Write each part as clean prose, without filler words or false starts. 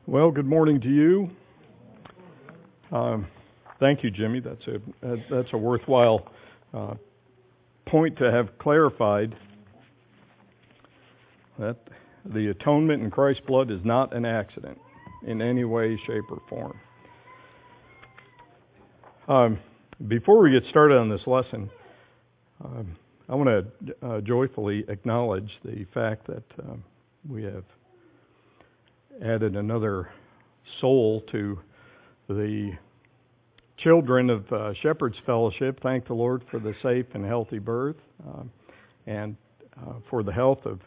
Well, good morning to you. Thank you, Jimmy. That's a worthwhile point to have clarified, that the atonement in Christ's blood is not an accident in any way, shape, or form. Before we get started on this lesson, I want to joyfully acknowledge the fact that we have added another soul to the children of Shepherd's Fellowship. Thank the Lord for the safe and healthy birth and for the health of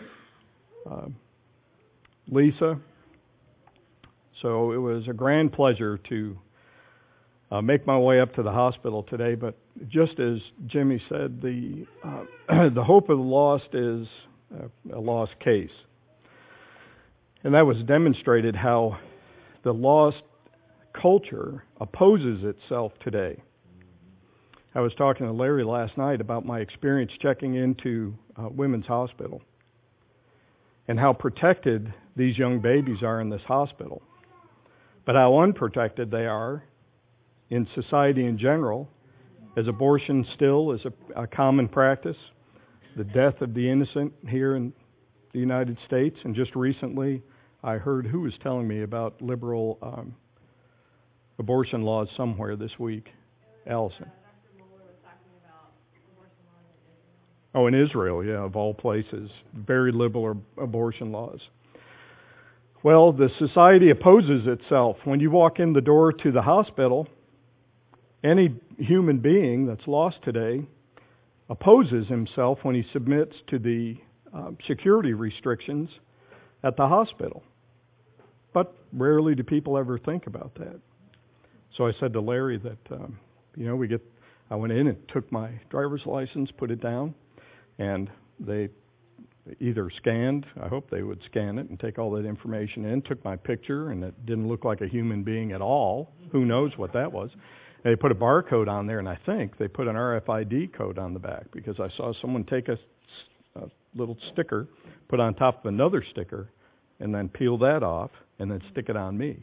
Lisa. So it was a grand pleasure to make my way up to the hospital today. But just as Jimmy said, the hope of the lost is a lost case. And that was demonstrated how the lost culture opposes itself today. I was talking to Larry last night about my experience checking into Women's Hospital and how protected these young babies are in this hospital, but how unprotected they are in society in general, as abortion still is a common practice, the death of the innocent here in the United States. And just recently I heard who was telling me about liberal abortion laws somewhere this week. Allison. Dr. Mueller was talking about abortion laws in Israel. Oh, in Israel, yeah, of all places. Very liberal abortion laws. Well, the society opposes itself. When you walk in the door to the hospital, any human being that's lost today opposes himself when he submits to the security restrictions at the hospital. But rarely do people ever think about that. So I said to Larry that, I went in and took my driver's license, put it down, and they either scanned, I hope they would scan it and take all that information in, took my picture, and it didn't look like a human being at all. Who knows what that was. They put a barcode on there, and I think they put an RFID code on the back, because I saw someone take a little sticker, put on top of another sticker, and then peel that off, and then stick it on me.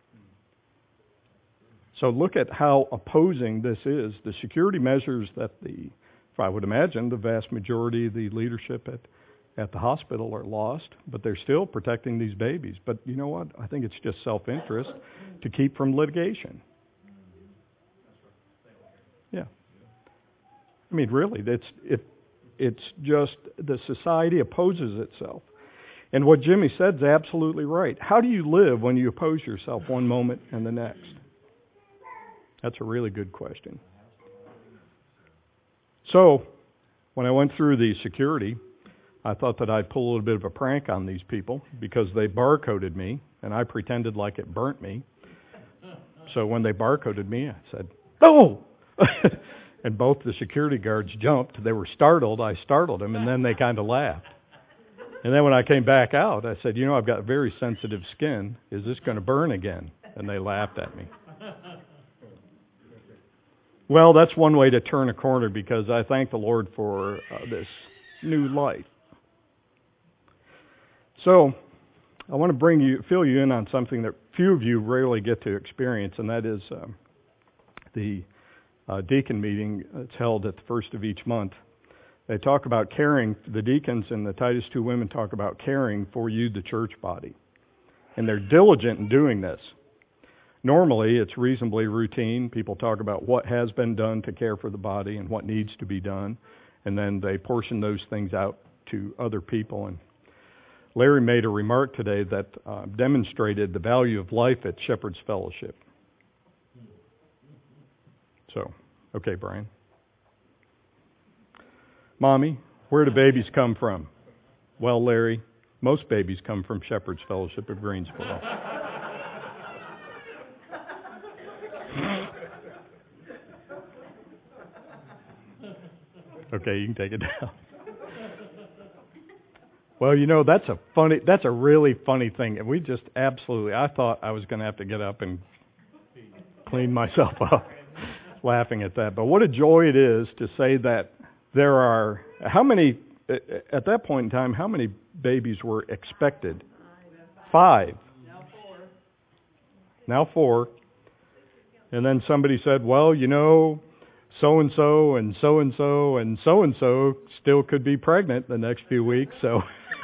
So look at how opposing this is. The security measures that I would imagine, the vast majority of the leadership at the hospital are lost, but they're still protecting these babies. But you know what? I think it's just self-interest to keep from litigation. Yeah. I mean, really, it's just the society opposes itself. And what Jimmy said is absolutely right. How do you live when you oppose yourself one moment and the next? That's a really good question. So, when I went through the security, I thought that I'd pull a little bit of a prank on these people, because they barcoded me, and I pretended like it burnt me. So when they barcoded me, I said, "Oh!" And both the security guards jumped. They were startled. I startled them, and then they kind of laughed. And then when I came back out, I said, I've got very sensitive skin. Is this going to burn again? And they laughed at me. Well, that's one way to turn a corner, because I thank the Lord for this new life. So, I want to fill you in on something that few of you rarely get to experience, and that is the deacon meeting that's held at the first of each month. They talk about caring, the deacons and the Titus 2 women talk about caring for you, the church body. And they're diligent in doing this. Normally, it's reasonably routine. People talk about what has been done to care for the body and what needs to be done. And then they portion those things out to other people. And Larry made a remark today that demonstrated the value of life at Shepherd's Fellowship. So, okay, Brian. Mommy, where do babies come from? Well, Larry, most babies come from Shepherd's Fellowship of Greensboro. Okay, you can take it down. Well, that's a really funny thing. And I thought I was going to have to get up and clean myself up laughing at that. But what a joy it is to say that there are, at that point in time, how many babies were expected? 5. Now 4. now 4. And then somebody said, well, you know, so-and-so and so-and-so and so-and-so still could be pregnant the next few weeks, so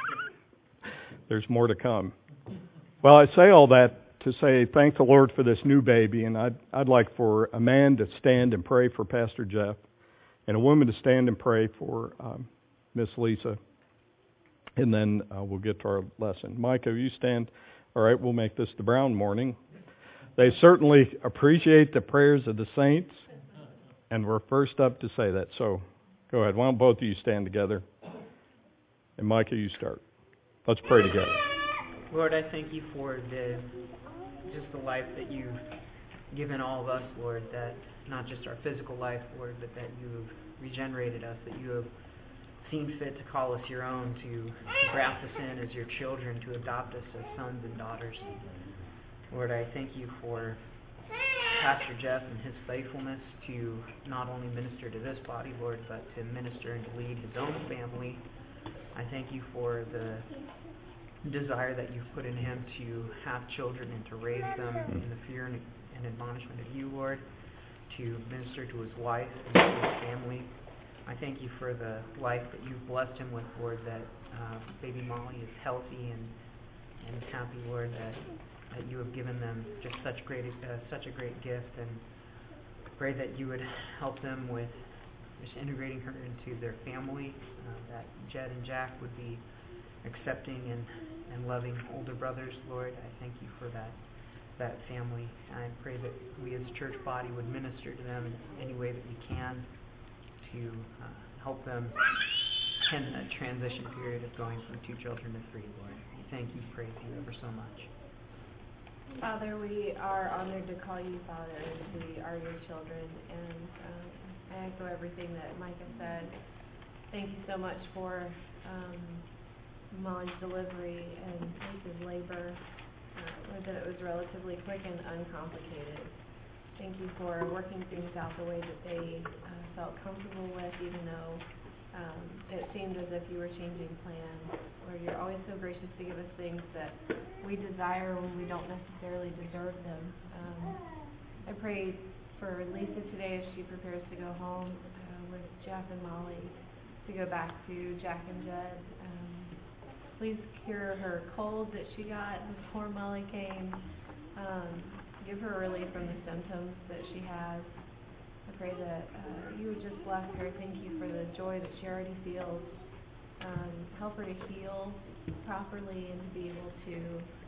there's more to come. Well, I say all that to say thank the Lord for this new baby, and I'd like for a man to stand and pray for Pastor Jeff, and a woman to stand and pray for Miss Lisa, and then we'll get to our lesson. Micah, you stand. All right, we'll make this the Brown morning. They certainly appreciate the prayers of the saints, and we're first up to say that. So go ahead. Why don't both of you stand together? And Micah, you start. Let's pray together. Lord, I thank you for just the life that you've given all of us, Lord, that not just our physical life, Lord, but that you have regenerated us, that you have seen fit to call us your own, to graft us in as your children, to adopt us as sons and daughters. Lord, I thank you for Pastor Jeff and his faithfulness to not only minister to this body, Lord, but to minister and to lead his own family. I thank you for the desire that you've put in him to have children and to raise them in the fear and admonishment of you, Lord, to minister to his wife and to his family. I thank you for the life that you've blessed him with, Lord, that baby Molly is healthy and happy, Lord, that you have given them just such a great gift, and pray that you would help them with just integrating her into their family, that Jed and Jack would be accepting and loving older brothers, Lord. I thank you for that family. I pray that we as a church body would minister to them in any way that we can to help them in that transition period of going from 2 children to 3, Lord. We thank you, praise you ever so much. Father, we are honored to call you Father, and we are your children, and I echo everything that Micah said. Thank you so much for Molly's delivery and Lisa's labor, that it was relatively quick and uncomplicated. Thank you for working things out the way that they felt comfortable with, even though it seemed as if you were changing plans. Lord, you're always so gracious to give us things that we desire when we don't necessarily deserve them. I pray for Lisa today as she prepares to go home with Jeff and Molly to go back to Jack and Jed. Please cure her cold that she got before Molly came. Give her relief from the symptoms that she has. I pray that you would just bless her. Thank you for the joy that she already feels. Help her to heal properly and to be able to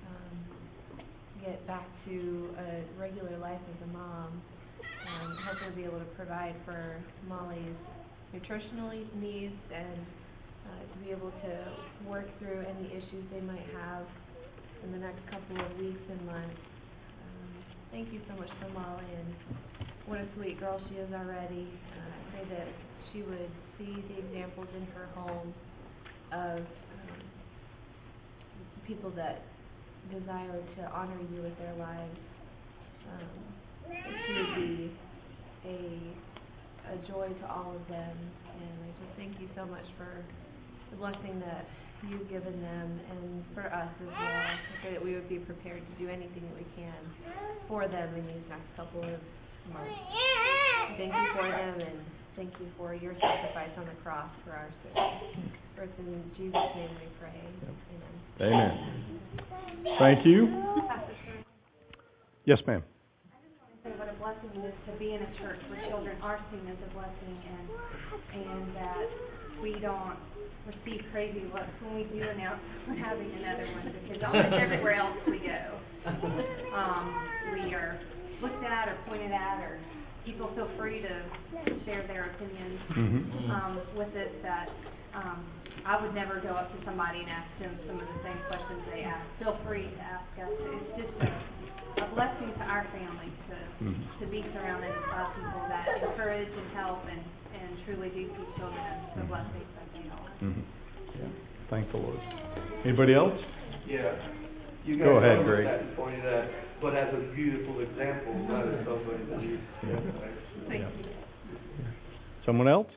get back to a regular life as a mom. Help her be able to provide for Molly's nutritional needs and to be able to work through any issues they might have in the next couple of weeks and months. Thank you so much for Molly, and what a sweet girl she is already. I pray that she would see the examples in her home of people that desire to honor you with their lives. That she would be a joy to all of them, and I just thank you so much for the blessing that you've given them and for us as well. I pray that we would be prepared to do anything that we can for them in these next couple of months. Thank you for them, and thank you for your sacrifice on the cross for our sins. For it's in Jesus' name we pray. Amen. Amen. Thank you. Yes, ma'am. What a blessing it is to be in a church where children are seen as a blessing, and that we don't receive crazy looks when we do announce we're having another one, because almost everywhere else we go, we are looked at or pointed at, or people feel free to share their opinions with us that I would never go up to somebody and ask them some of the same questions they ask. Feel free to ask us. It's just a blessing to our family to be surrounded by people that encourage and help and truly do see children as the blessings that they are. Yeah. Thank the Lord. Anybody else? Yeah. You Go ahead, Greg. That pointed at, but as a beautiful example, not as somebody that you. Thank you. Someone else?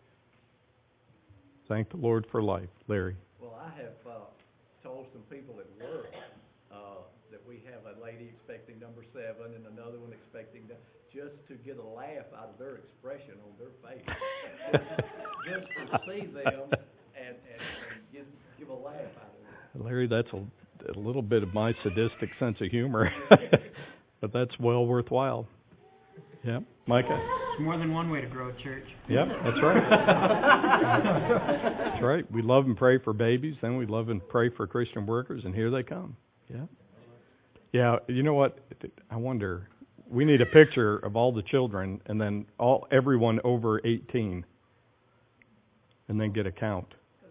Thank the Lord for life. Larry. Well, I have told some people at work that we have a lady expecting number 7 and another one expecting just to get a laugh out of their expression on their face. just to see them and give a laugh out of it. Larry, that's a little bit of my sadistic sense of humor, but that's well worthwhile. Yeah, Micah? There's more than one way to grow a church. Yep, that's right. That's right. We love and pray for babies, then we love and pray for Christian workers, and here they come. Yeah. Yeah, you know what? I wonder, we need a picture of all the children and then everyone over 18 and then get a count.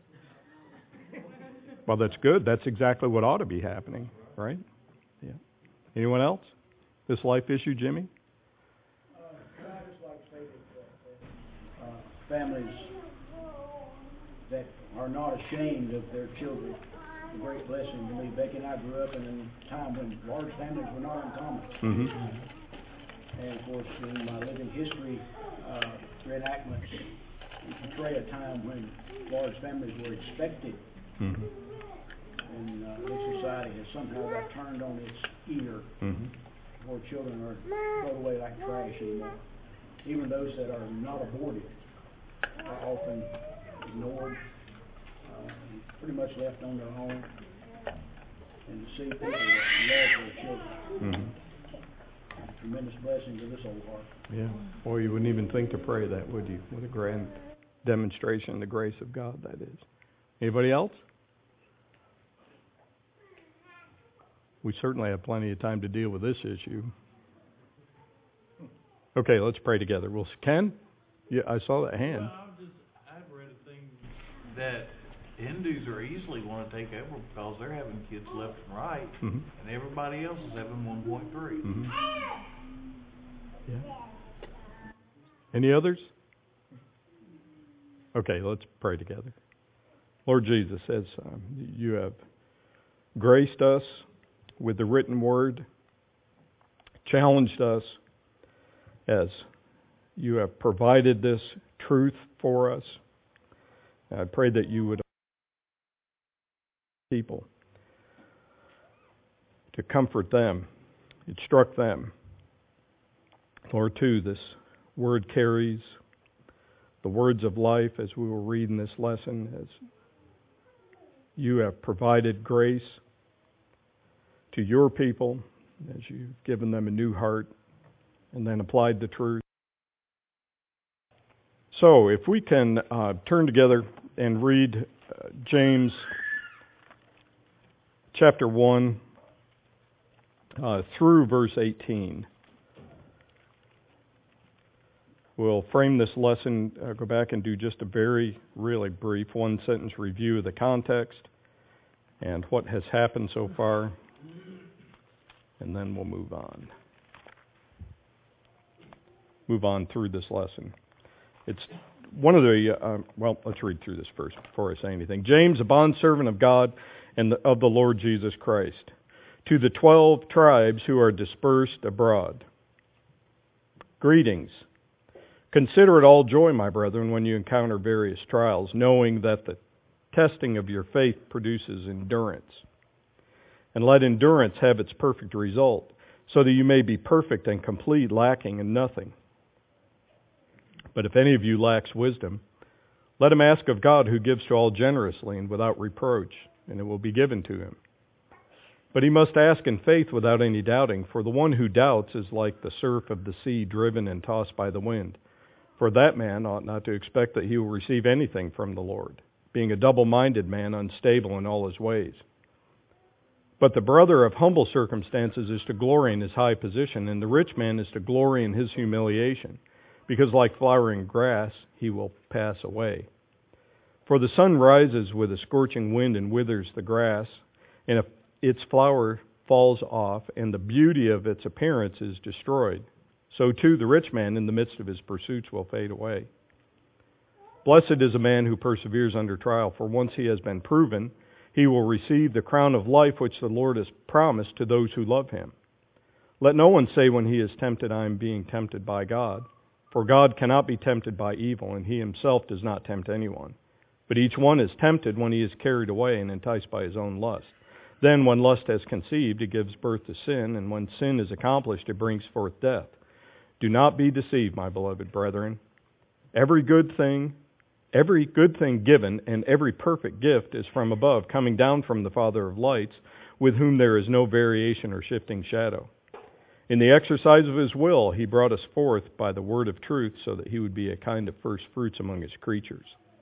Well, that's good. That's exactly what ought to be happening, right? Yeah. Anyone else? This life issue, Jimmy? I just like to say that families that are not ashamed of their children, a great blessing to me. Becky and I grew up in a time when large families were not uncommon. Mm-hmm. And of course, in my living history reenactments, we portray a time when large families were expected. Mm-hmm. And this society has somehow got turned on its ear, where children are thrown away like trash anymore. Even those that are not aborted are often ignored, pretty much left on their own. And to see people that love their children, it's a tremendous blessing to this old heart. Yeah. Boy, you wouldn't even think to pray that, would you? What a grand demonstration of the grace of God that is. Anybody else? We certainly have plenty of time to deal with this issue. Okay, let's pray together. Ken? Yeah, I saw that hand. I've read a thing that Hindus are easily want to take over because they're having kids left and right, and everybody else is having 1.3. Yeah. Any others? Okay, let's pray together. Lord Jesus, as you have graced us with the written word, challenged us as you have provided this truth for us, I pray that you would people to comfort them, instruct them. Lord, too, this word carries the words of life as we will read in this lesson, as you have provided grace to your people, as you've given them a new heart and then applied the truth. So, if we can turn together and read James chapter 1 through verse 18. We'll frame this lesson, go back and do just a very, really brief one-sentence review of the context and what has happened so far, and then we'll move on. Move on through this lesson. It's one of the, let's read through this first before I say anything. James, a bondservant of God and of the Lord Jesus Christ, to the 12 tribes who are dispersed abroad. Greetings. Consider it all joy, my brethren, when you encounter various trials, knowing that the testing of your faith produces endurance. And let endurance have its perfect result, so that you may be perfect and complete, lacking in nothing. But if any of you lacks wisdom, let him ask of God, who gives to all generously and without reproach, and it will be given to him. But he must ask in faith without any doubting, for the one who doubts is like the surf of the sea driven and tossed by the wind. For that man ought not to expect that he will receive anything from the Lord, being a double-minded man, unstable in all his ways. But the brother of humble circumstances is to glory in his high position, and the rich man is to glory in his humiliation, because like flowering grass, he will pass away. For the sun rises with a scorching wind and withers the grass, and its flower falls off, and the beauty of its appearance is destroyed. So too the rich man in the midst of his pursuits will fade away. Blessed is a man who perseveres under trial, for once he has been proven, he will receive the crown of life which the Lord has promised to those who love him. Let no one say when he is tempted, I am being tempted by God. For God cannot be tempted by evil, and he himself does not tempt anyone. But each one is tempted when he is carried away and enticed by his own lust. Then when lust has conceived, it gives birth to sin, and when sin is accomplished, it brings forth death. Do not be deceived, my beloved brethren. Every good thing given and every perfect gift is from above, coming down from the Father of lights, with whom there is no variation or shifting shadow. In the exercise of his will, he brought us forth by the word of truth, so that he would be a kind of first fruits among his creatures.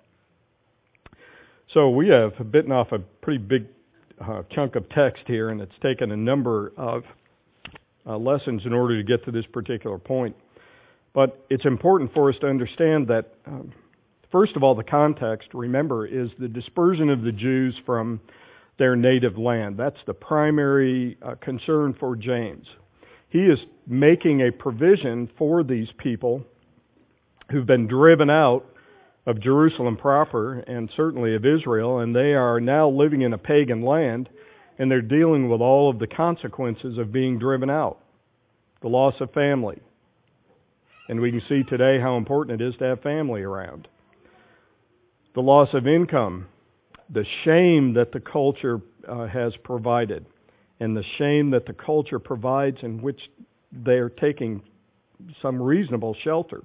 So we have bitten off a pretty big chunk of text here, and it's taken a number of lessons in order to get to this particular point. But it's important for us to understand that, first of all, the context, remember, is the dispersion of the Jews from their native land. That's the primary concern for James. He is making a provision for these people who've been driven out of Jerusalem proper and certainly of Israel, and they are now living in a pagan land, and they're dealing with all of the consequences of being driven out. The loss of family. And we can see today how important it is to have family around. The loss of income. The shame that the culture has provided. And the shame that the culture provides in which they're taking some reasonable shelter.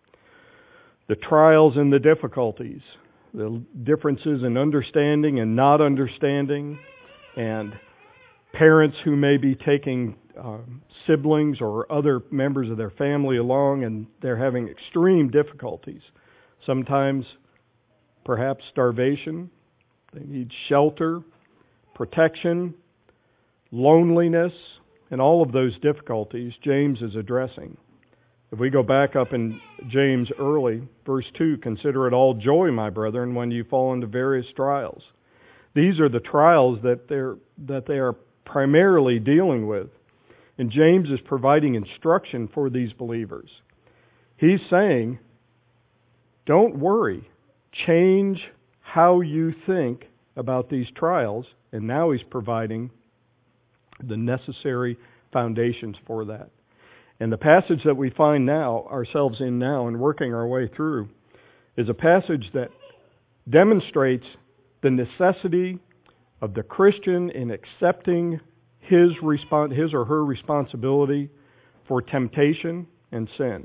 The trials and the difficulties, the differences in understanding and not understanding, and parents who may be taking siblings or other members of their family along, and they're having extreme difficulties. Sometimes, perhaps starvation. They need shelter, protection, loneliness, and all of those difficulties James is addressing. If we go back up in James early, verse 2, consider it all joy, my brethren, when you fall into various trials. These are the trials that they are primarily dealing with. And James is providing instruction for these believers. He's saying, don't worry. Change how you think about these trials. And now he's providing the necessary foundations for that. And the passage that we find now, ourselves in now, and working our way through, is a passage that demonstrates the necessity of the Christian in accepting his or her responsibility for temptation and sin.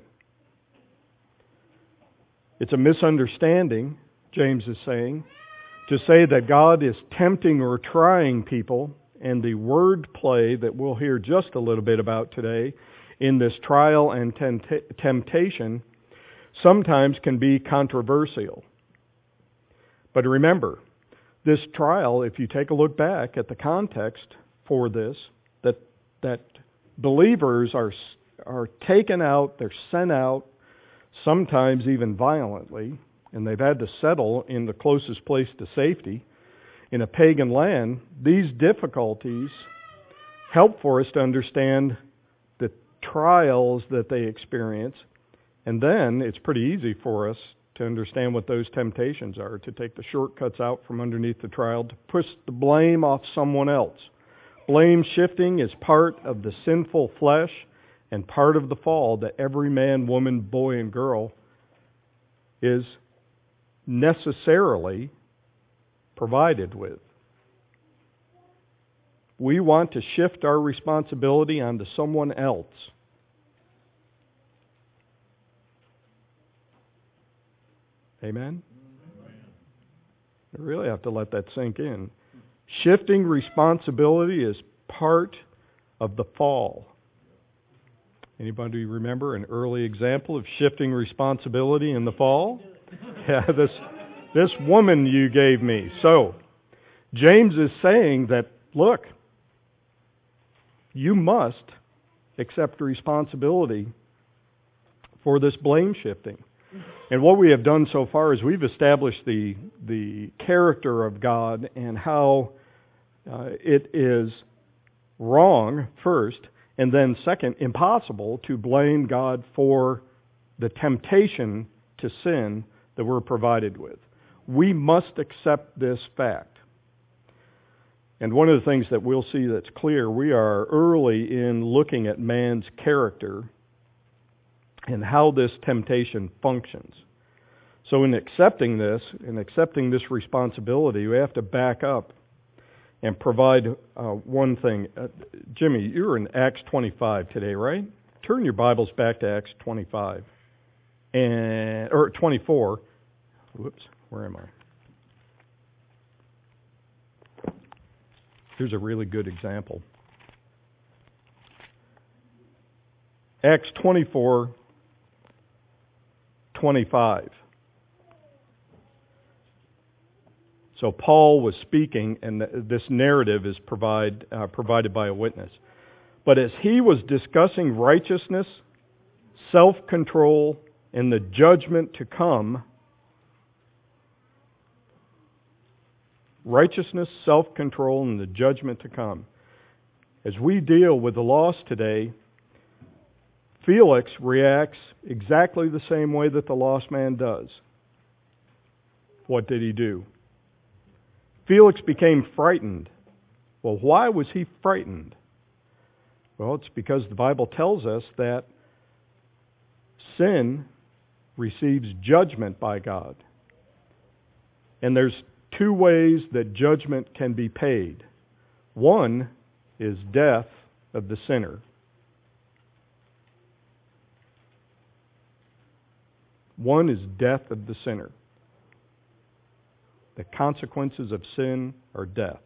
It's a misunderstanding, James is saying, to say that God is tempting or trying people, and the word play that we'll hear just a little bit about today in this trial and temptation sometimes can be controversial. But remember, this trial, if you take a look back at the context for this, that believers are taken out, they're sent out, sometimes even violently, and they've had to settle in the closest place to safety in a pagan land. These difficulties help for us to understand the trials that they experience, and then it's pretty easy for us to understand what those temptations are, to take the shortcuts out from underneath the trial, to push the blame off someone else. Blame shifting is part of the sinful flesh and part of the fall that every man, woman, boy, and girl is necessarily provided with. We want to shift our responsibility onto someone else. Amen? I really have to let that sink in. Shifting responsibility is part of the fall. Anybody remember an early example of shifting responsibility in the fall? Yeah, this woman you gave me. So, James is saying that, look, you must accept responsibility for this blame shifting. And what we have done so far is we've established the character of God and how it is wrong, first, and then second, impossible to blame God for the temptation to sin that we're provided with. We must accept this fact. And one of the things that we'll see that's clear, we are early in looking at man's character and how this temptation functions. So in accepting this responsibility, we have to back up and provide one thing. Jimmy, you're in Acts 25 today, right? Turn your Bibles back to Acts 25 or 24. Whoops, where am I? Here's a really good example. Acts 24:25. So Paul was speaking, and this narrative is provided by a witness. But as he was discussing righteousness, self-control, and the judgment to come, righteousness, self-control, and the judgment to come. As we deal with the lost today, Felix reacts exactly the same way that the lost man does. What did he do? Felix became frightened. Well, why was he frightened? Well, it's because the Bible tells us that sin receives judgment by God. And there's two ways that judgment can be paid. One is death of the sinner. One is death of the sinner. The consequences of sin are death.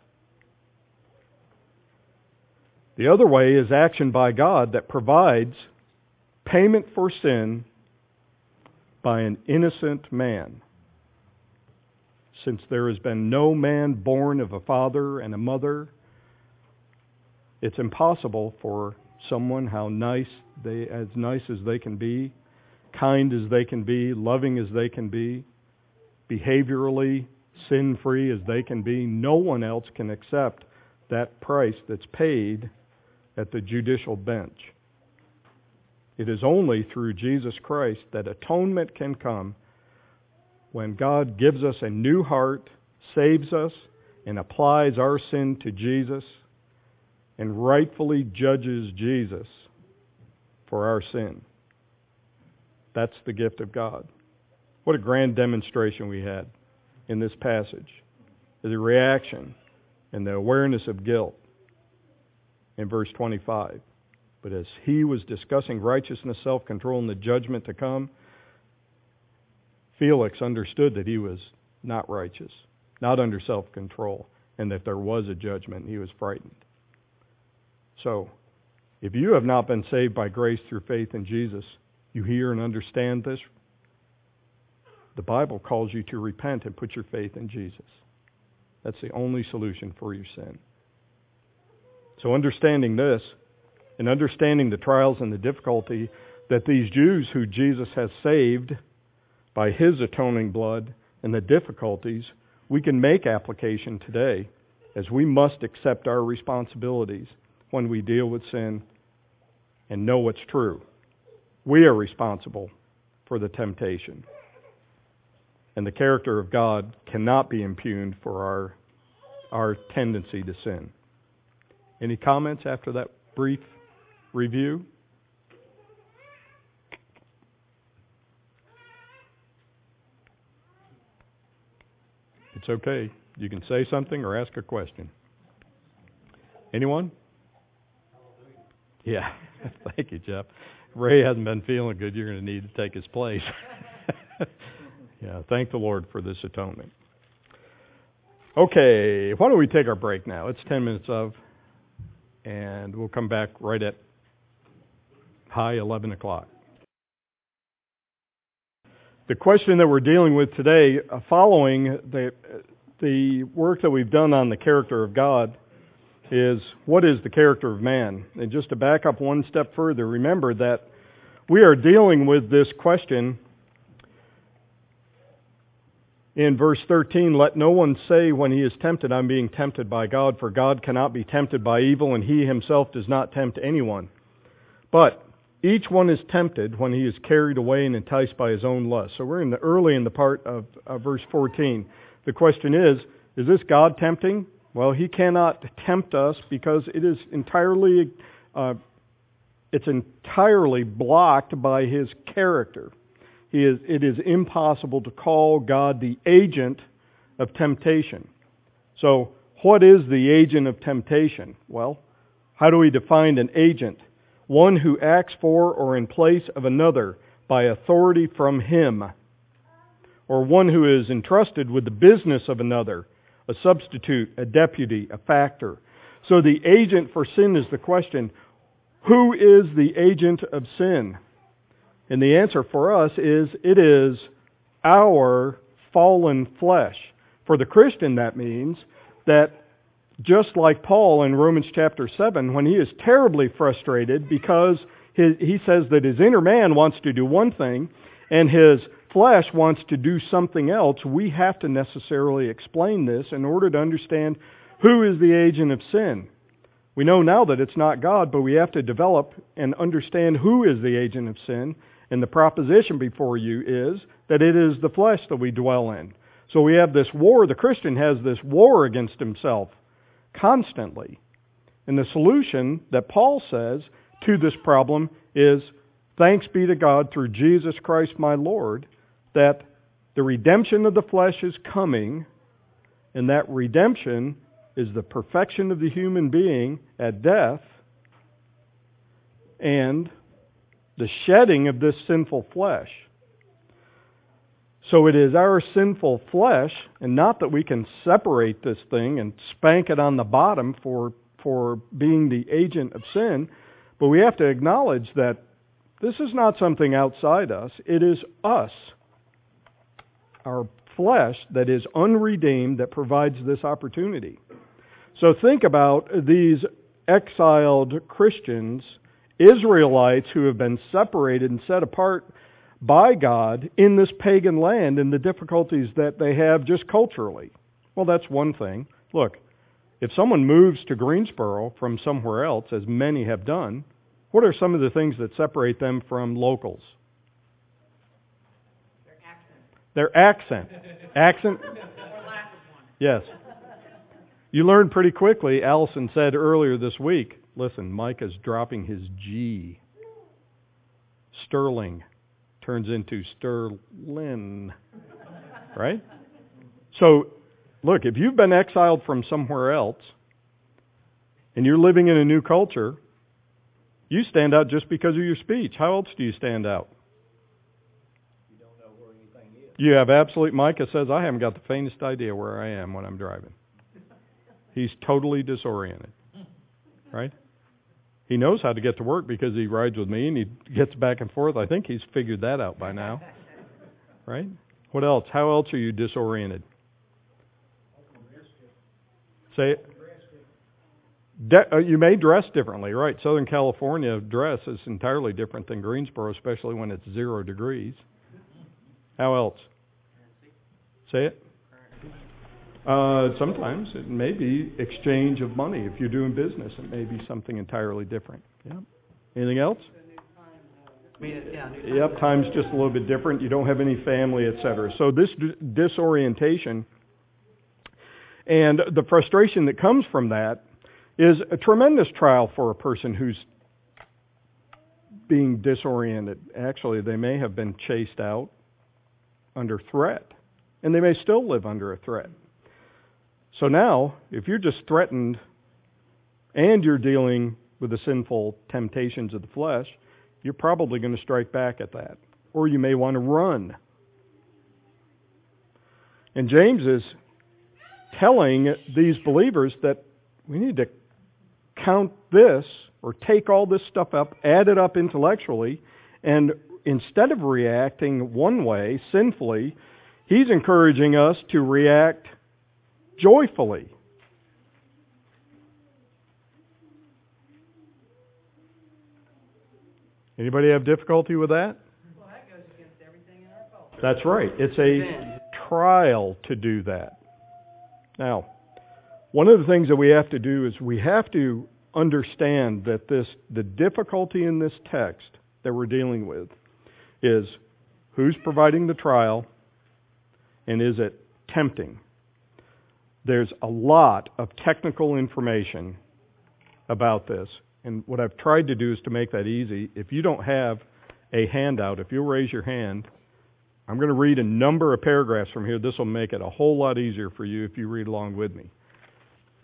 The other way is action by God that provides payment for sin by an innocent man. Since there has been no man born of a father and a mother, it's impossible for someone as nice as they can be, kind as they can be, loving as they can be, behaviorally sin-free as they can be. No one else can accept that price that's paid at the judicial bench. It is only through Jesus Christ that atonement can come, when God gives us a new heart, saves us, and applies our sin to Jesus, and rightfully judges Jesus for our sin. That's the gift of God. What a grand demonstration we had in this passage. The reaction and the awareness of guilt in verse 25. But as he was discussing righteousness, self-control, and the judgment to come, Felix understood that he was not righteous, not under self-control, and that there was a judgment, and he was frightened. So, if you have not been saved by grace through faith in Jesus, you hear and understand this, the Bible calls you to repent and put your faith in Jesus. That's the only solution for your sin. So understanding this, and understanding the trials and the difficulty that these Jews who Jesus has saved by His atoning blood and the difficulties, we can make application today, as we must accept our responsibilities when we deal with sin and know what's true. We are responsible for the temptation. And the character of God cannot be impugned for our tendency to sin. Any comments after that brief review? It's okay. You can say something or ask a question. Anyone? Yeah. Thank you, Jeff. Ray hasn't been feeling good. You're going to need to take his place. Yeah, thank the Lord for this atonement. Okay, why don't we take our break now? It's 10 minutes of, and we'll come back right at high 11 o'clock. The question that we're dealing with today, following the work that we've done on the character of God, is what is the character of man? And just to back up one step further, remember that we are dealing with this question in verse 13. Let no one say when he is tempted, I'm being tempted by God, for God cannot be tempted by evil, and He Himself does not tempt anyone. But each one is tempted when he is carried away and enticed by his own lust. So we're early in the part of verse 14. The question is this God tempting? Well, He cannot tempt us because it is entirely blocked by His character. It is impossible to call God the agent of temptation. So what is the agent of temptation? Well, how do we define an agent? One who acts for or in place of another by authority from him, or one who is entrusted with the business of another, a substitute, a deputy, a factor. So the agent for sin is the question, who is the agent of sin? And the answer for us is, it is our fallen flesh. For the Christian, that means that just like Paul in Romans chapter 7, when he is terribly frustrated because he says that his inner man wants to do one thing and his flesh wants to do something else, we have to necessarily explain this in order to understand who is the agent of sin. We know now that it's not God, but we have to develop and understand who is the agent of sin. And the proposition before you is that it is the flesh that we dwell in. So we have this war. The Christian has this war against himself constantly. And the solution that Paul says to this problem is, thanks be to God through Jesus Christ my Lord, that the redemption of the flesh is coming, and that redemption is the perfection of the human being at death, and the shedding of this sinful flesh. So it is our sinful flesh, and not that we can separate this thing and spank it on the bottom for being the agent of sin, but we have to acknowledge that this is not something outside us. It is us, our flesh, that is unredeemed, that provides this opportunity. So think about these exiled Christians, Israelites who have been separated and set apart by God in this pagan land and the difficulties that they have just culturally. Well, that's one thing. Look, if someone moves to Greensboro from somewhere else, as many have done, what are some of the things that separate them from locals? Their accent. Accent? Yes. You learn pretty quickly. Allison said earlier this week, listen, Mike is dropping his G. Sterling turns into Sterlin. Right? So, look, if you've been exiled from somewhere else and you're living in a new culture, you stand out just because of your speech. How else do you stand out? You don't know where anything is. You have absolute... Micah says, I haven't got the faintest idea where I am when I'm driving. He's totally disoriented. Right? He knows how to get to work because he rides with me and he gets back and forth. I think he's figured that out by now. Right? What else? How else are you disoriented? Say it. You may dress differently, right? Southern California dress is entirely different than Greensboro, especially when it's 0 degrees. How else? Say it. Sometimes it may be exchange of money. If you're doing business, it may be something entirely different. Yeah. Anything else? Yep, time's just a little bit different. You don't have any family, etc. So this disorientation and the frustration that comes from that is a tremendous trial for a person who's being disoriented. Actually, they may have been chased out under threat, and they may still live under a threat. So now, if you're just threatened and you're dealing with the sinful temptations of the flesh, you're probably going to strike back at that. Or you may want to run. And James is telling these believers that we need to count this, or take all this stuff up, add it up intellectually, and instead of reacting one way, sinfully, he's encouraging us to react joyfully. Anybody have difficulty with that? Well, that goes against everything in our culture. That's right. It's a trial to do that. Now, one of the things that we have to do is we have to understand that the difficulty in this text that we're dealing with is who's providing the trial, and is it tempting? There's a lot of technical information about this, and what I've tried to do is to make that easy. If you don't have a handout, if you'll raise your hand, I'm going to read a number of paragraphs from here. This will make it a whole lot easier for you if you read along with me.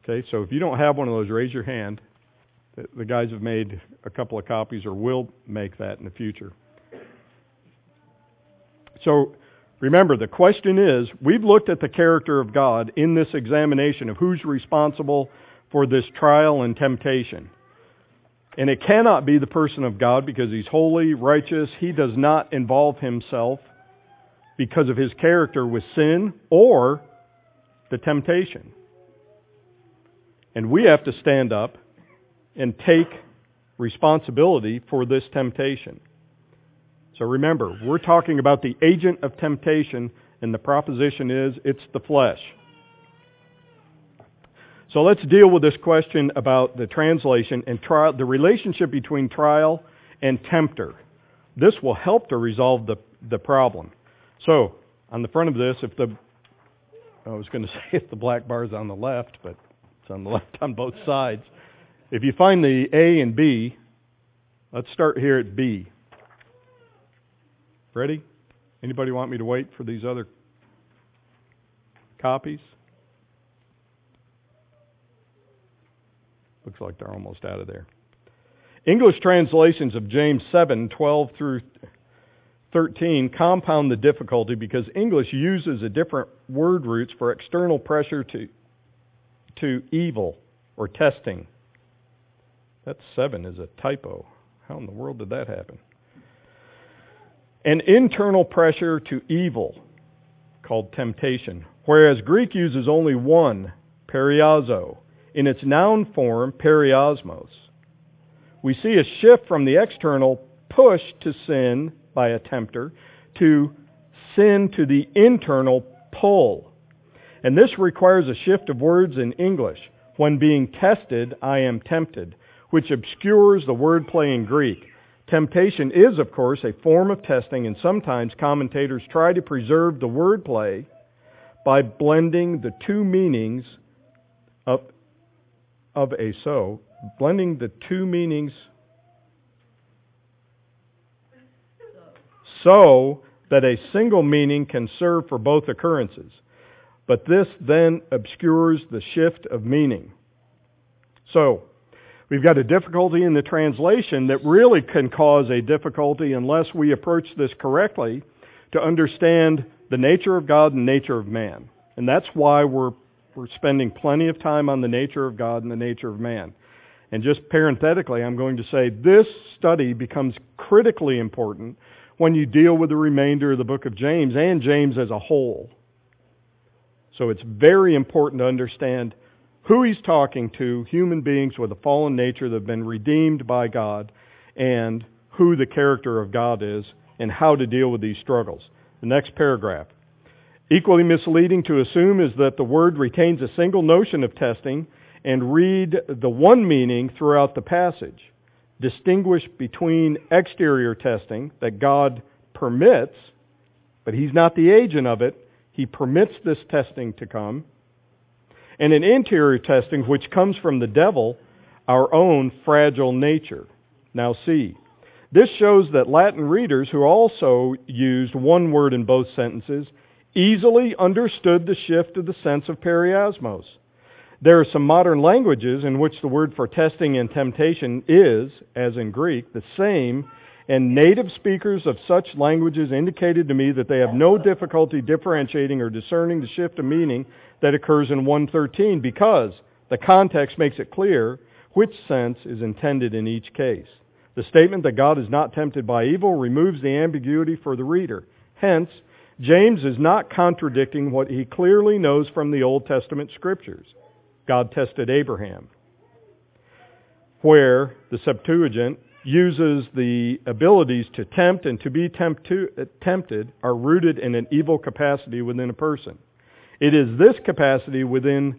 Okay, so if you don't have one of those, raise your hand. The guys have made a couple of copies or will make that in the future. So remember, the question is, we've looked at the character of God in this examination of who's responsible for this trial and temptation. And it cannot be the person of God because He's holy, righteous. He does not involve Himself because of His character with sin or the temptation. And we have to stand up and take responsibility for this temptation. So remember, we're talking about the agent of temptation, and the proposition is it's the flesh. So let's deal with this question about the translation and trial, the relationship between trial and tempter. This will help to resolve the problem. So, on the front of this, I was going to say if the black bar is on the left, but it's on the left on both sides. If you find the A and B, let's start here at B. Ready? Anybody want me to wait for these other copies? Looks like they're almost out of there. English translations of James 7:12 through 13 compound the difficulty because English uses a different word roots for external pressure to evil or testing. That 7 is a typo. How in the world did that happen? An internal pressure to evil, called temptation, whereas Greek uses only one, periazo, in its noun form, periosmos. We see a shift from the external push to sin by a tempter to sin to the internal pull. And this requires a shift of words in English. When being tested, I am tempted, which obscures the wordplay in Greek. Temptation is, of course, a form of testing, and sometimes commentators try to preserve the wordplay by blending the two meanings of a so, blending the two meanings so that a single meaning can serve for both occurrences. But this then obscures the shift of meaning. So, we've got a difficulty in the translation that really can cause a difficulty unless we approach this correctly to understand the nature of God and nature of man. And that's why we're spending plenty of time on the nature of God and the nature of man. And just parenthetically, I'm going to say this study becomes critically important when you deal with the remainder of the book of James and James as a whole. So it's very important to understand who he's talking to, human beings with a fallen nature that have been redeemed by God, and who the character of God is, and how to deal with these struggles. The next paragraph. Equally misleading to assume is that the word retains a single notion of testing and read the one meaning throughout the passage. Distinguish between exterior testing that God permits, but He's not the agent of it. He permits this testing to come. And an interior testing which comes from the devil, our own fragile nature. Now see, this shows that Latin readers who also used one word in both sentences easily understood the shift of the sense of periosmos. There are some modern languages in which the word for testing and temptation is, as in Greek, the same, and native speakers of such languages indicated to me that they have no difficulty differentiating or discerning the shift of meaning that occurs in 1:13 because the context makes it clear which sense is intended in each case. The statement that God is not tempted by evil removes the ambiguity for the reader. Hence, James is not contradicting what he clearly knows from the Old Testament Scriptures. God tested Abraham, where the Septuagint uses the abilities to tempt and to be tempted are rooted in an evil capacity within a person. It is this capacity within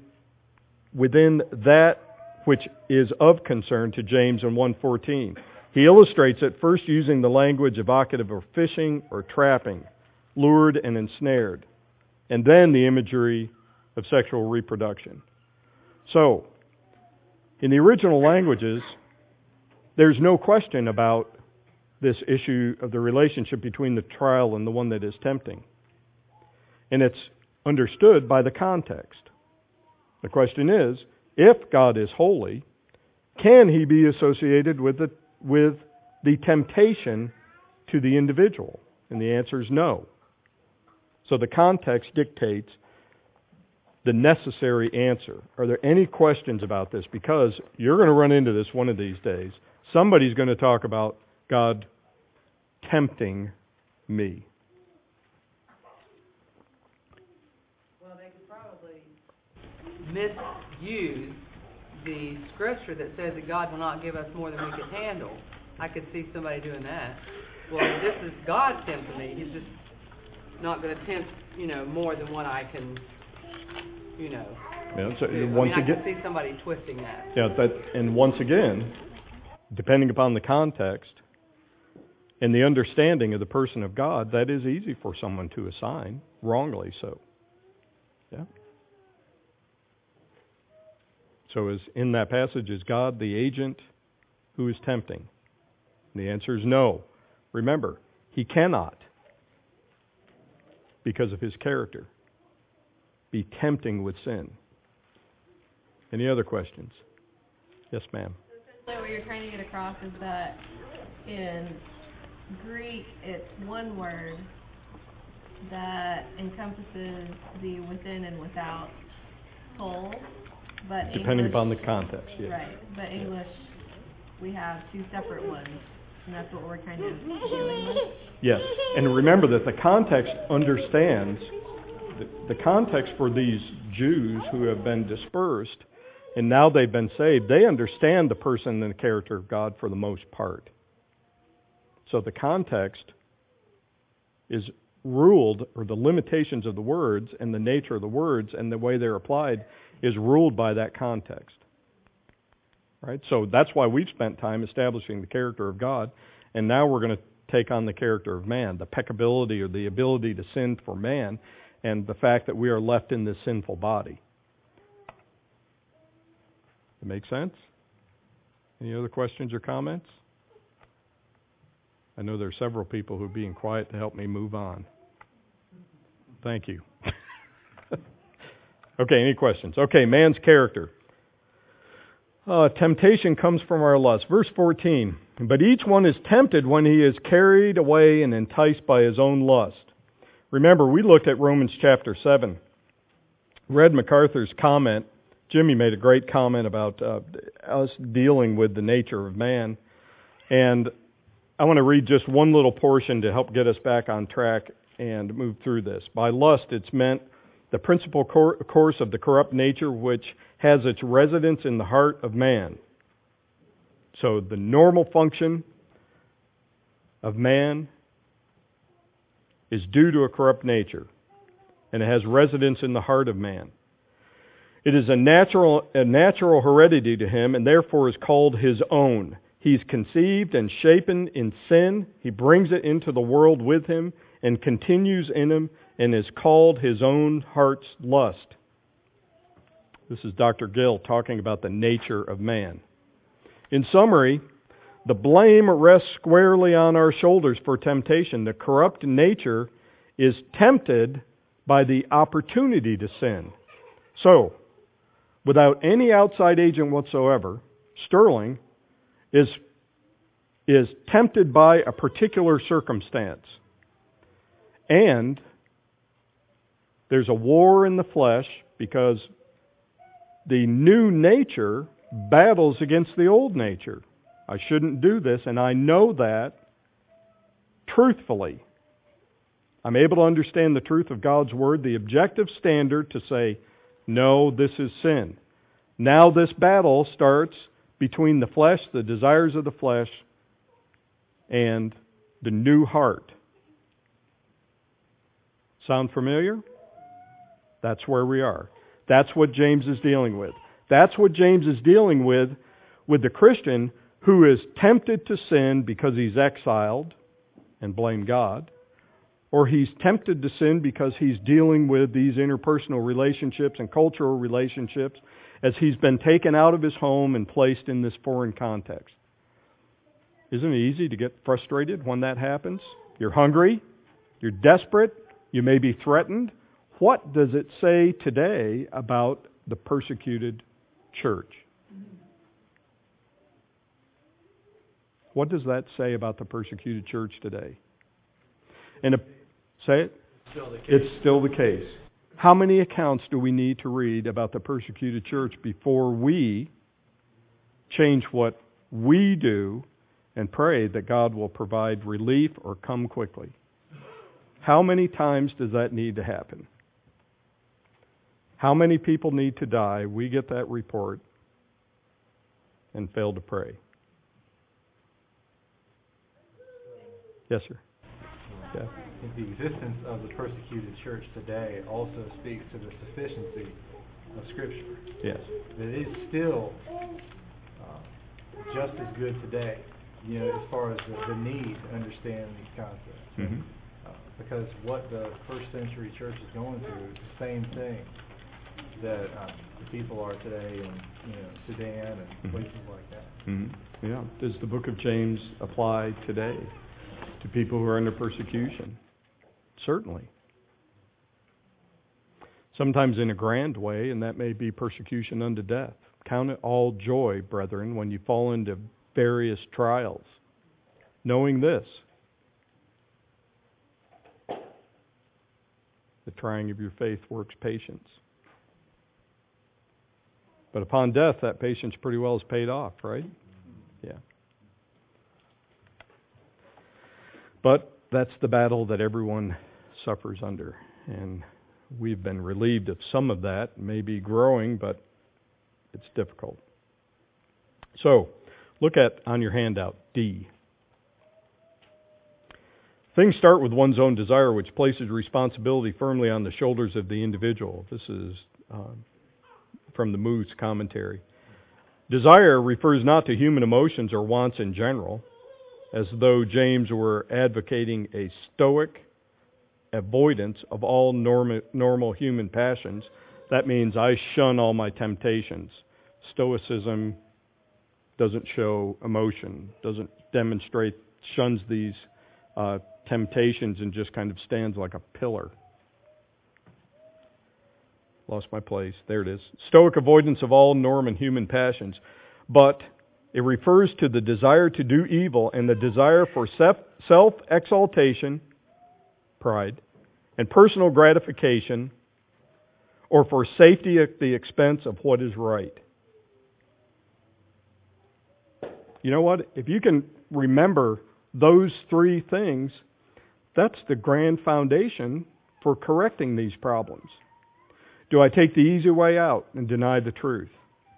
that which is of concern to James in 1:14. He illustrates it first using the language evocative of fishing or trapping, lured and ensnared, and then the imagery of sexual reproduction. So, in the original languages, there's no question about this issue of the relationship between the trial and the one that is tempting. And it's understood by the context. The question is If God is holy, can He be associated with the temptation to the individual? And the answer is no. So the context dictates the necessary answer. Are there any questions about this? Because you're going to run into this one of these days. Somebody's going to talk about God tempting me. Well, they could probably misuse the scripture that says that God will not give us more than we can handle. I could see somebody doing that. Well, this is God tempting me. He's just not going to tempt, more than what I can, Yeah, so do. I can see somebody twisting that. Yeah, and once again, depending upon the context and the understanding of the person of God, that is easy for someone to assign, wrongly so. Yeah. So in that passage, is God the agent who is tempting? And the answer is no. Remember, He cannot, because of His character, be tempting with sin. Any other questions? Yes, ma'am. So what you're trying to get across is that in Greek, it's one word that encompasses the within and without whole, but Depending English, upon the context, yes. Right, but English, we have two separate ones, and that's what we're kind of dealing with. Yes, and remember that the context understands, the context for these Jews who have been dispersed, and now they've been saved, they understand the person and the character of God for the most part. So the context is ruled, or the limitations of the words and the nature of the words and the way they're applied is ruled by that context. Right? So that's why we've spent time establishing the character of God, and now we're going to take on the character of man, the peccability or the ability to sin for man, and the fact that we are left in this sinful body. That make sense? Any other questions or comments? I know there are several people who are being quiet to help me move on. Thank you. Okay, any questions? Okay, man's character. Temptation comes from our lust. Verse 14. But each one is tempted when he is carried away and enticed by his own lust. Remember, we looked at Romans chapter 7. Read MacArthur's comment. Jimmy made a great comment about us dealing with the nature of man. And I want to read just one little portion to help get us back on track and move through this. By lust, it's meant the principal course of the corrupt nature which has its residence in the heart of man. So the normal function of man is due to a corrupt nature, and it has residence in the heart of man. It is a natural heredity to him, and therefore is called his own. He's conceived and shapen in sin. He brings it into the world with him and continues in him and is called his own heart's lust. This is Dr. Gill talking about the nature of man. In summary, the blame rests squarely on our shoulders for temptation. The corrupt nature is tempted by the opportunity to sin. So, without any outside agent whatsoever, Sterling is tempted by a particular circumstance. And there's a war in the flesh because the new nature battles against the old nature. I shouldn't do this, and I know that truthfully. I'm able to understand the truth of God's Word, the objective standard to say, no, this is sin. Now this battle starts between the flesh, the desires of the flesh, and the new heart. Sound familiar? That's where we are. That's what James is dealing with. That's what James is dealing with the Christian who is tempted to sin because he's exiled and blame God, or he's tempted to sin because he's dealing with these interpersonal relationships and cultural relationships as he's been taken out of his home and placed in this foreign context. Isn't it easy to get frustrated when that happens? You're hungry, you're desperate, you may be threatened. What does it say today about the persecuted church. What does that say about the persecuted church today? Say it? It's still the case. How many accounts do we need to read about the persecuted church before we change what we do and pray that God will provide relief or come quickly? How many times does that need to happen? How many people need to die? We get that report and fail to pray. Yes, sir. Yeah. The existence of the persecuted church today also speaks to the sufficiency of Scripture. Yes. That it is still just as good today, as far as the need to understand these concepts. Mm-hmm. Because what the first century church is going through is the same thing that the people are today in Sudan and places like that. Mm-hmm. Yeah. Does the book of James apply today to people who are under persecution? Certainly. Sometimes in a grand way, and that may be persecution unto death. Count it all joy, brethren, when you fall into various trials, knowing this: the trying of your faith works patience. But upon death, that patience pretty well is paid off, right? Yeah. But that's the battle that everyone suffers under. And we've been relieved of some of that, maybe growing, but it's difficult. So, look at, on your handout, D. Things start with one's own desire, which places responsibility firmly on the shoulders of the individual. This is from the Moose commentary. Desire refers not to human emotions or wants in general, as though James were advocating a stoic avoidance of all normal human passions. That means I shun all my temptations. Stoicism doesn't show emotion, doesn't demonstrate, shuns these temptations and just kind of stands like a pillar. Lost my place. There it is. Stoic avoidance of all normal human passions. But it refers to the desire to do evil and the desire for self-exaltation, pride, and personal gratification, or for safety at the expense of what is right. You know what? If you can remember those three things, that's the grand foundation for correcting these problems. Do I take the easy way out and deny the truth?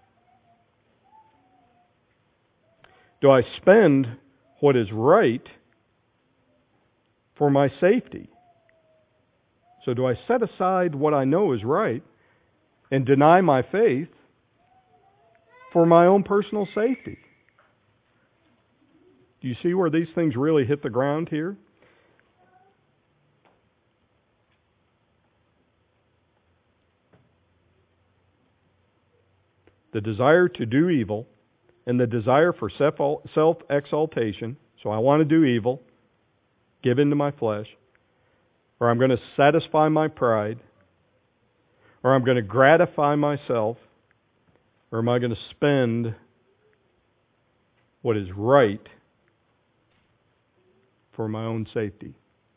Do I spend what is right for my safety? So do I set aside what I know is right and deny my faith for my own personal safety? Do you see where these things really hit the ground here? The desire to do evil and the desire for self-exaltation. So I want to do evil, give in to my flesh, or I'm going to satisfy my pride, or I'm going to gratify myself, or am I going to spend what is right for my own safety?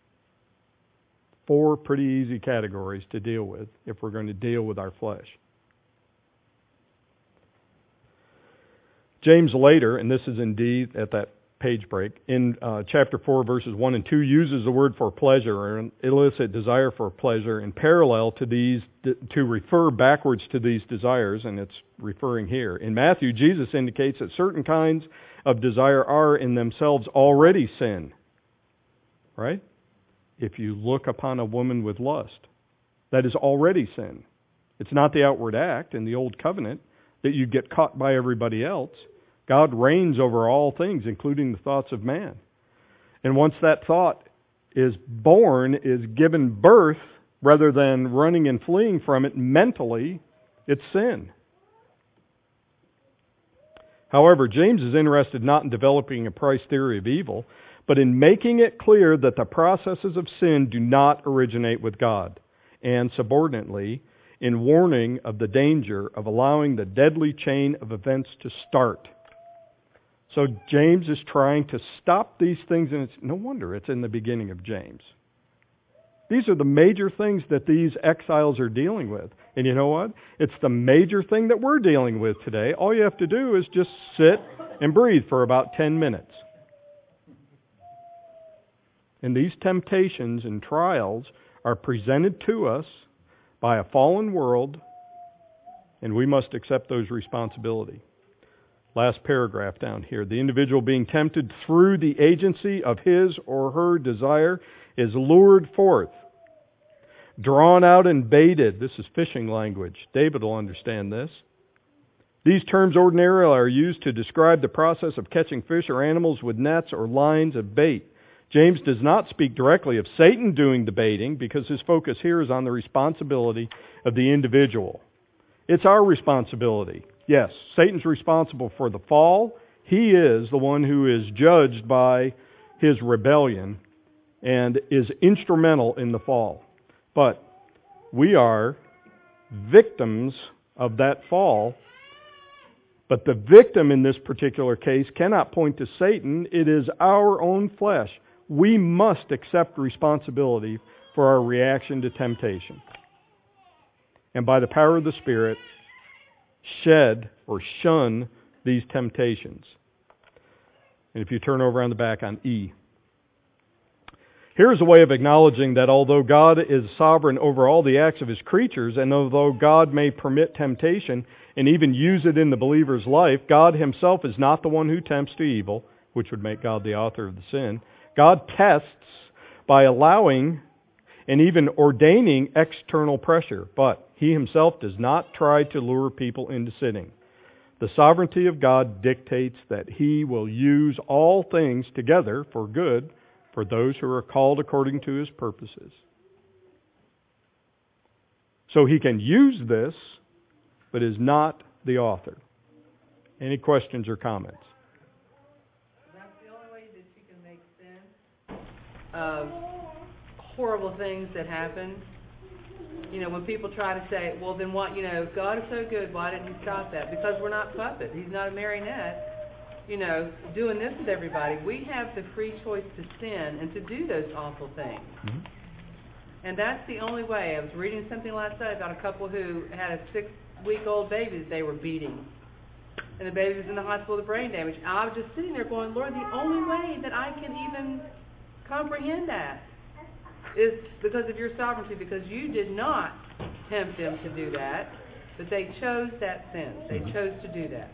4 pretty easy categories to deal with if we're going to deal with our flesh. James later, and this is indeed at that page break, in chapter 4, verses 1 and 2, uses the word for pleasure, or an illicit desire for pleasure, in parallel to these, to refer backwards to these desires, and it's referring here. In Matthew, Jesus indicates that certain kinds of desire are in themselves already sin. Right? If you look upon a woman with lust, that is already sin. It's not the outward act in the old covenant that you get caught by everybody else. God reigns over all things, including the thoughts of man. And once that thought is born, is given birth, rather than running and fleeing from it mentally, it's sin. However, James is interested not in developing a price theory of evil, but in making it clear that the processes of sin do not originate with God, and subordinately, in warning of the danger of allowing the deadly chain of events to start. So James is trying to stop these things, and it's no wonder it's in the beginning of James. These are the major things that these exiles are dealing with. And you know what? It's the major thing that we're dealing with today. All you have to do is just sit and breathe for about 10 minutes. And these temptations and trials are presented to us by a fallen world, and we must accept those responsibilities. Last paragraph down here. The individual being tempted through the agency of his or her desire is lured forth, drawn out and baited. This is fishing language. David will understand this. These terms ordinarily are used to describe the process of catching fish or animals with nets or lines of bait. James does not speak directly of Satan doing the baiting because his focus here is on the responsibility of the individual. It's our responsibility. Yes, Satan's responsible for the fall. He is the one who is judged by his rebellion and is instrumental in the fall. But we are victims of that fall. But the victim in this particular case cannot point to Satan. It is our own flesh. We must accept responsibility for our reaction to temptation. And by the power of the Spirit, shed or shun these temptations. And if you turn over on the back on E. Here's a way of acknowledging that although God is sovereign over all the acts of His creatures, and although God may permit temptation and even use it in the believer's life, God Himself is not the one who tempts to evil, which would make God the author of the sin. God tests by allowing and even ordaining external pressure, but He Himself does not try to lure people into sinning. The sovereignty of God dictates that He will use all things together for good for those who are called according to His purposes. So He can use this, but is not the author. Any questions or comments? That's the only way that you can make sense of horrible things that happen. You know, when people try to say, well, then what, if God is so good, why didn't He stop that? Because we're not puppets. He's not a marionette, doing this with everybody. We have the free choice to sin and to do those awful things. Mm-hmm. And that's the only way. I was reading something last night about a couple who had a 6-week-old baby that they were beating. And the baby was in the hospital with brain damage. And I was just sitting there going, Lord, the only way that I can even comprehend that is because of Your sovereignty, because You did not tempt them to do that, but they chose that sin. They chose to do that.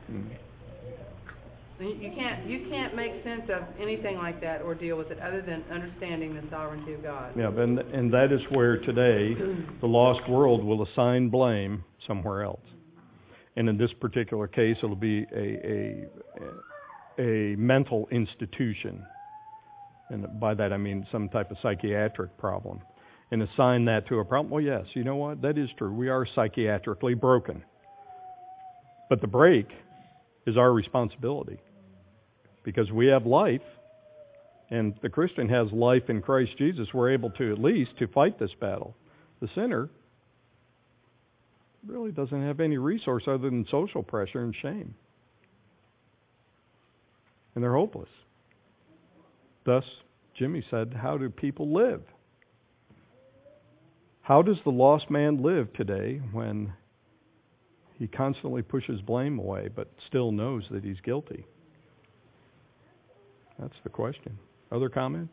You can't make sense of anything like that or deal with it other than understanding the sovereignty of God. Yeah, and that is where today the lost world will assign blame somewhere else. And in this particular case, it'll be a mental institution. And by that I mean some type of psychiatric problem. And assign that to a problem. Well, yes, you know what? That is true. We are psychiatrically broken. But the break is our responsibility. Because we have life, and the Christian has life in Christ Jesus, we're able to at least to fight this battle. The sinner really doesn't have any resource other than social pressure and shame. And they're hopeless. Thus, Jimmy said, how do people live? How does the lost man live today when he constantly pushes blame away but still knows that he's guilty? That's the question. Other comments?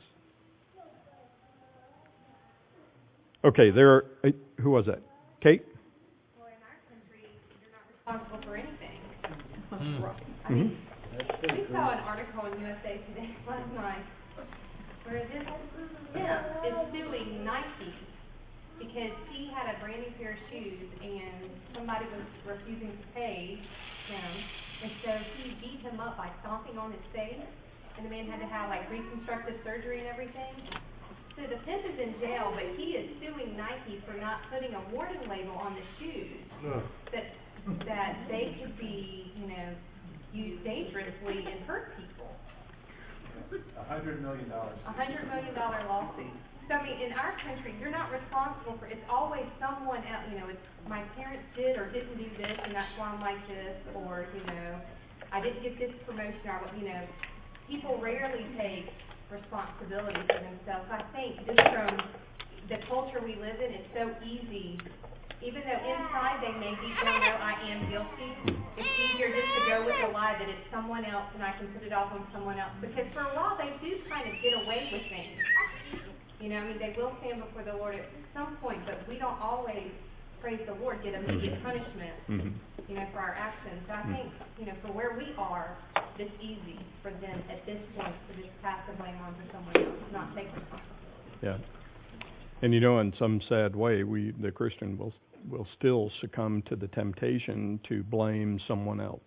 Okay, who was that? Kate? Well, in our country, you're not responsible for anything. That's We saw an article in USA Today last night where this pimp is suing Nike because he had a brand new pair of shoes and somebody was refusing to pay him, and so he beat him up by stomping on his face, and the man had to have reconstructive surgery and everything. So the pimp is in jail, but he is suing Nike for not putting a warning label on the shoes that they could be, used dangerously and hurt people. $100 million. $100 million lawsuit. So, I mean, in our country, you're not responsible for, it's always someone else, you know, it's my parents did or didn't do this, and that's why I'm like this, or, you know, I didn't get this promotion, or, you know, people rarely take responsibility for themselves. I think just from the culture we live in, it's so easy, even though inside they may be saying, no, I am guilty, it's easier just to go with the lie that it's someone else and I can put it off on someone else. Because for a while they do kind of get away with things. You know, I mean, they will stand before the Lord at some point, but we don't always, praise the Lord, get immediate punishment, you know, for our actions. So I think, you know, for where we are, it's easy for them at this point to just pass the blame on to someone else, not take responsibility. Yeah. And you know, in some sad way, the Christian will still succumb to the temptation to blame someone else.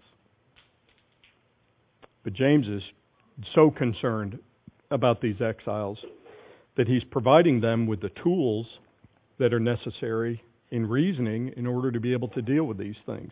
But James is so concerned about these exiles that he's providing them with the tools that are necessary in reasoning in order to be able to deal with these things.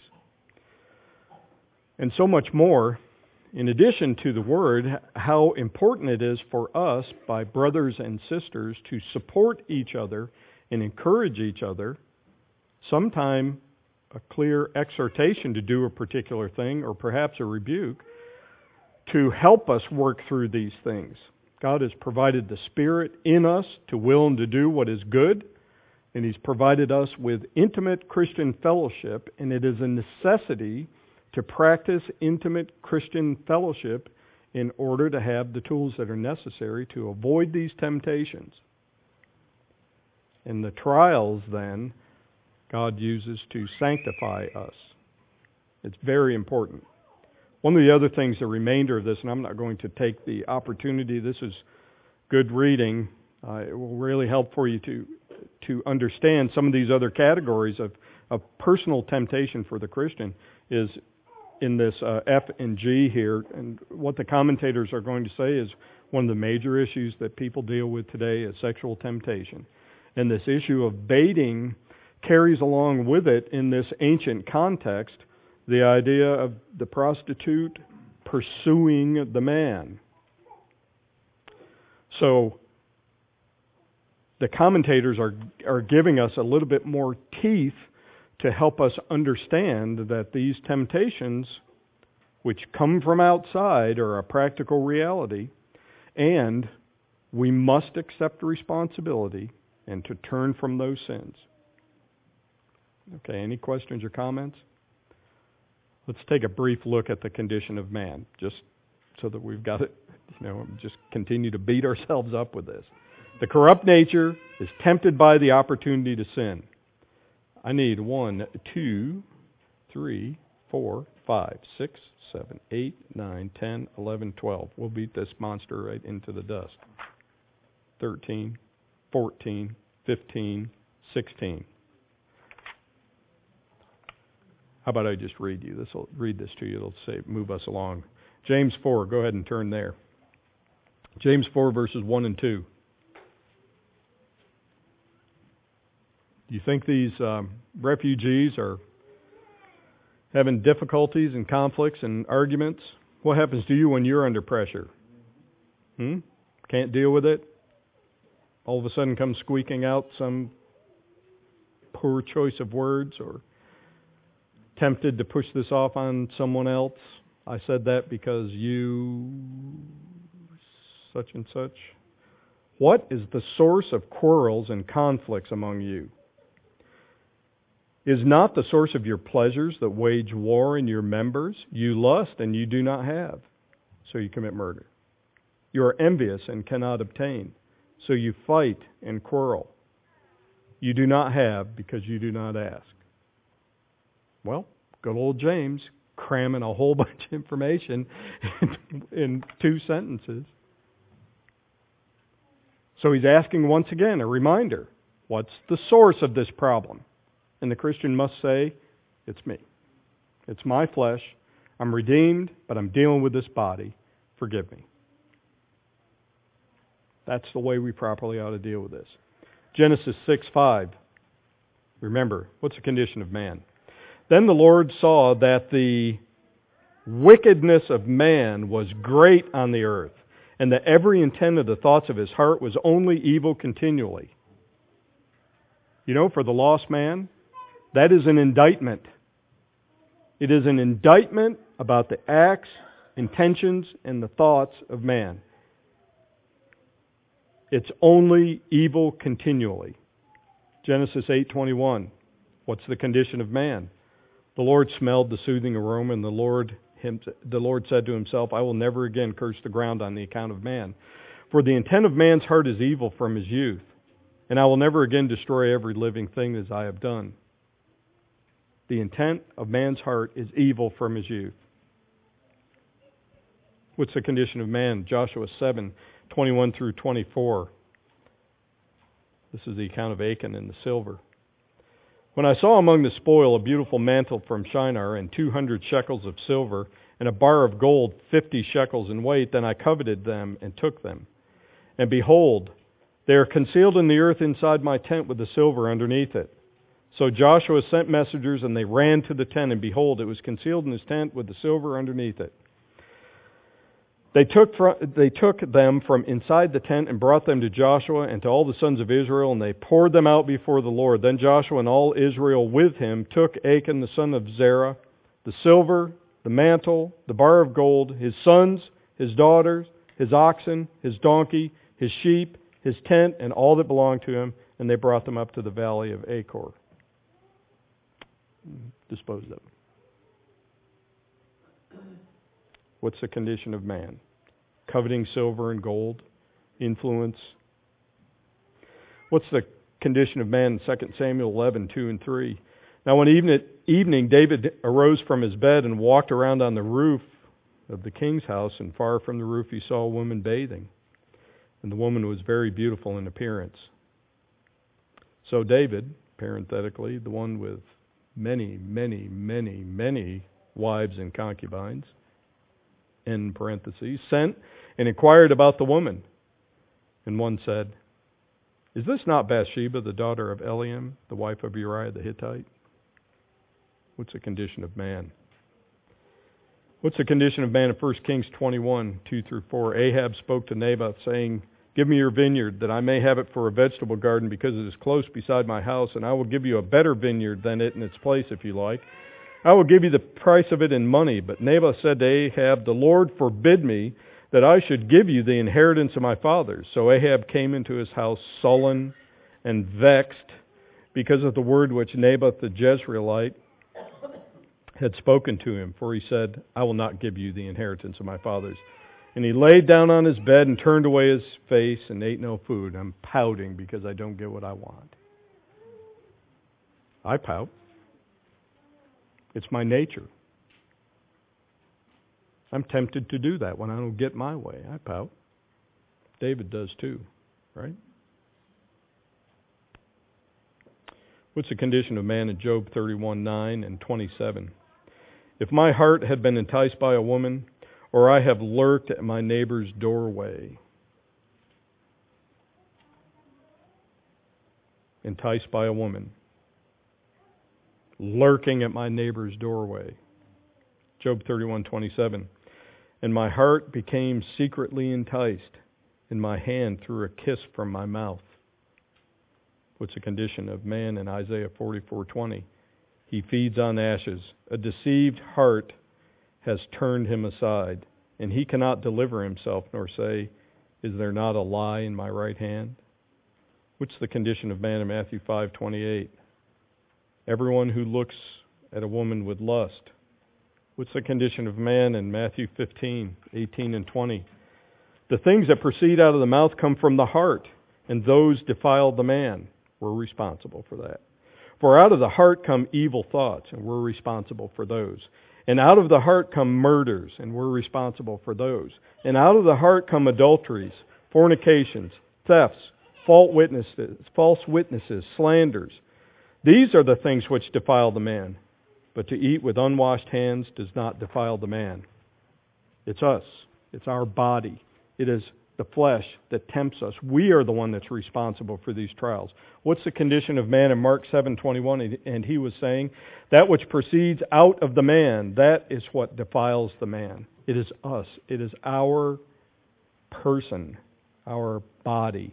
And so much more, in addition to the word, how important it is for us, by brothers and sisters, to support each other and encourage each other, sometime a clear exhortation to do a particular thing, or perhaps a rebuke, to help us work through these things. God has provided the Spirit in us to will and to do what is good, and He's provided us with intimate Christian fellowship, and it is a necessity to practice intimate Christian fellowship in order to have the tools that are necessary to avoid these temptations. And the trials, then, God uses to sanctify us. It's very important. One of the other things, the remainder of this, and I'm not going to take the opportunity, this is good reading. It will really help for you to understand some of these other categories of personal temptation for the Christian, is in this F and G here. And what the commentators are going to say is one of the major issues that people deal with today is sexual temptation. And this issue of baiting carries along with it, in this ancient context, the idea of the prostitute pursuing the man. So the commentators are giving us a little bit more teeth to help us understand that these temptations, which come from outside, are a practical reality, and we must accept responsibility and to turn from those sins. Okay, any questions or comments? Let's take a brief look at the condition of man, just so that we've got it, just continue to beat ourselves up with this. The corrupt nature is tempted by the opportunity to sin. I need 1, 2, 3, 4, 5, 6, 7, 8, 9, 10, 11, 12. We'll beat this monster right into the dust. 13, 14, 15, 16. How about I just read this to you? It'll say, move us along. James 4, go ahead and turn there. James 4, verses 1 and 2. Do you think these refugees are having difficulties and conflicts and arguments? What happens to you when you're under pressure? Can't deal with it? All of a sudden comes squeaking out some poor choice of words, or tempted to push this off on someone else. I said that because you such and such. What is the source of quarrels and conflicts among you? Is not the source of your pleasures that wage war in your members? You lust and you do not have, so you commit murder. You are envious and cannot obtain, so you fight and quarrel. You do not have because you do not ask. Well, good old James, cramming a whole bunch of information in 2 sentences. So he's asking once again, a reminder, what's the source of this problem? And the Christian must say, it's me. It's my flesh. I'm redeemed, but I'm dealing with this body. Forgive me. That's the way we properly ought to deal with this. Genesis 6:5. Remember, what's the condition of man? Then the Lord saw that the wickedness of man was great on the earth, and that every intent of the thoughts of his heart was only evil continually. You know, for the lost man, that is an indictment. It is an indictment about the acts, intentions, and the thoughts of man. It's only evil continually. Genesis 8:21. What's the condition of man? The Lord smelled the soothing aroma, and the Lord said to himself, I will never again curse the ground on the account of man. For the intent of man's heart is evil from his youth, and I will never again destroy every living thing as I have done. The intent of man's heart is evil from his youth. What's the condition of man? Joshua 7:21 through 24. This is the account of Achan and the silver. When I saw among the spoil a beautiful mantle from Shinar and 200 shekels of silver and a bar of gold 50 shekels in weight, then I coveted them and took them. And behold, they are concealed in the earth inside my tent with the silver underneath it. So Joshua sent messengers, and they ran to the tent, and behold, it was concealed in his tent with the silver underneath it. They took them from inside the tent and brought them to Joshua and to all the sons of Israel, and they poured them out before the Lord. Then Joshua and all Israel with him took Achan the son of Zerah, the silver, the mantle, the bar of gold, his sons, his daughters, his oxen, his donkey, his sheep, his tent, and all that belonged to him, and they brought them up to the valley of Achor. Disposed of them. What's the condition of man? Coveting silver and gold, influence. What's the condition of man in 2 Samuel 11:2 and 3? Now when evening David arose from his bed and walked around on the roof of the king's house, and far from the roof he saw a woman bathing. And the woman was very beautiful in appearance. So David, parenthetically, the one with many, many, many, many wives and concubines, in parentheses, sent and inquired about the woman. And one said, Is this not Bathsheba, the daughter of Eliam, the wife of Uriah the Hittite? What's the condition of man? What's the condition of man in 1 Kings 21:2 through 4? Ahab spoke to Naboth, saying, Give me your vineyard, that I may have it for a vegetable garden, because it is close beside my house, and I will give you a better vineyard than it in its place, if you like. I will give you the price of it in money. But Naboth said to Ahab, The Lord forbid me that I should give you the inheritance of my fathers. So Ahab came into his house sullen and vexed because of the word which Naboth the Jezreelite had spoken to him. For he said, I will not give you the inheritance of my fathers. And he laid down on his bed and turned away his face and ate no food. I'm pouting because I don't get what I want. I pout. It's my nature. I'm tempted to do that when I don't get my way. I pout. David does too, right? What's the condition of man in Job 31:9 and 27? If my heart had been enticed by a woman, or I have lurked at my neighbor's doorway. Enticed by a woman. Lurking at my neighbor's doorway. Job 31:27. And my heart became secretly enticed, and my hand threw a kiss from my mouth. What's the condition of man in Isaiah 44:20? He feeds on ashes. A deceived heart has turned him aside, and he cannot deliver himself, nor say, Is there not a lie in my right hand? What's the condition of man in Matthew 5:28? Everyone who looks at a woman with lust. What's the condition of man in Matthew 15:18 and 20? The things that proceed out of the mouth come from the heart, and those defile the man. We're responsible for that. For out of the heart come evil thoughts, and we're responsible for those. And out of the heart come murders, and we're responsible for those. And out of the heart come adulteries, fornications, thefts, false witnesses, slanders. These are the things which defile the man. But to eat with unwashed hands does not defile the man. It's us. It's our body. It is the flesh that tempts us. We are the one that's responsible for these trials. What's the condition of man in Mark 7:21? And he was saying, that which proceeds out of the man, that is what defiles the man. It is us. It is our person, our body.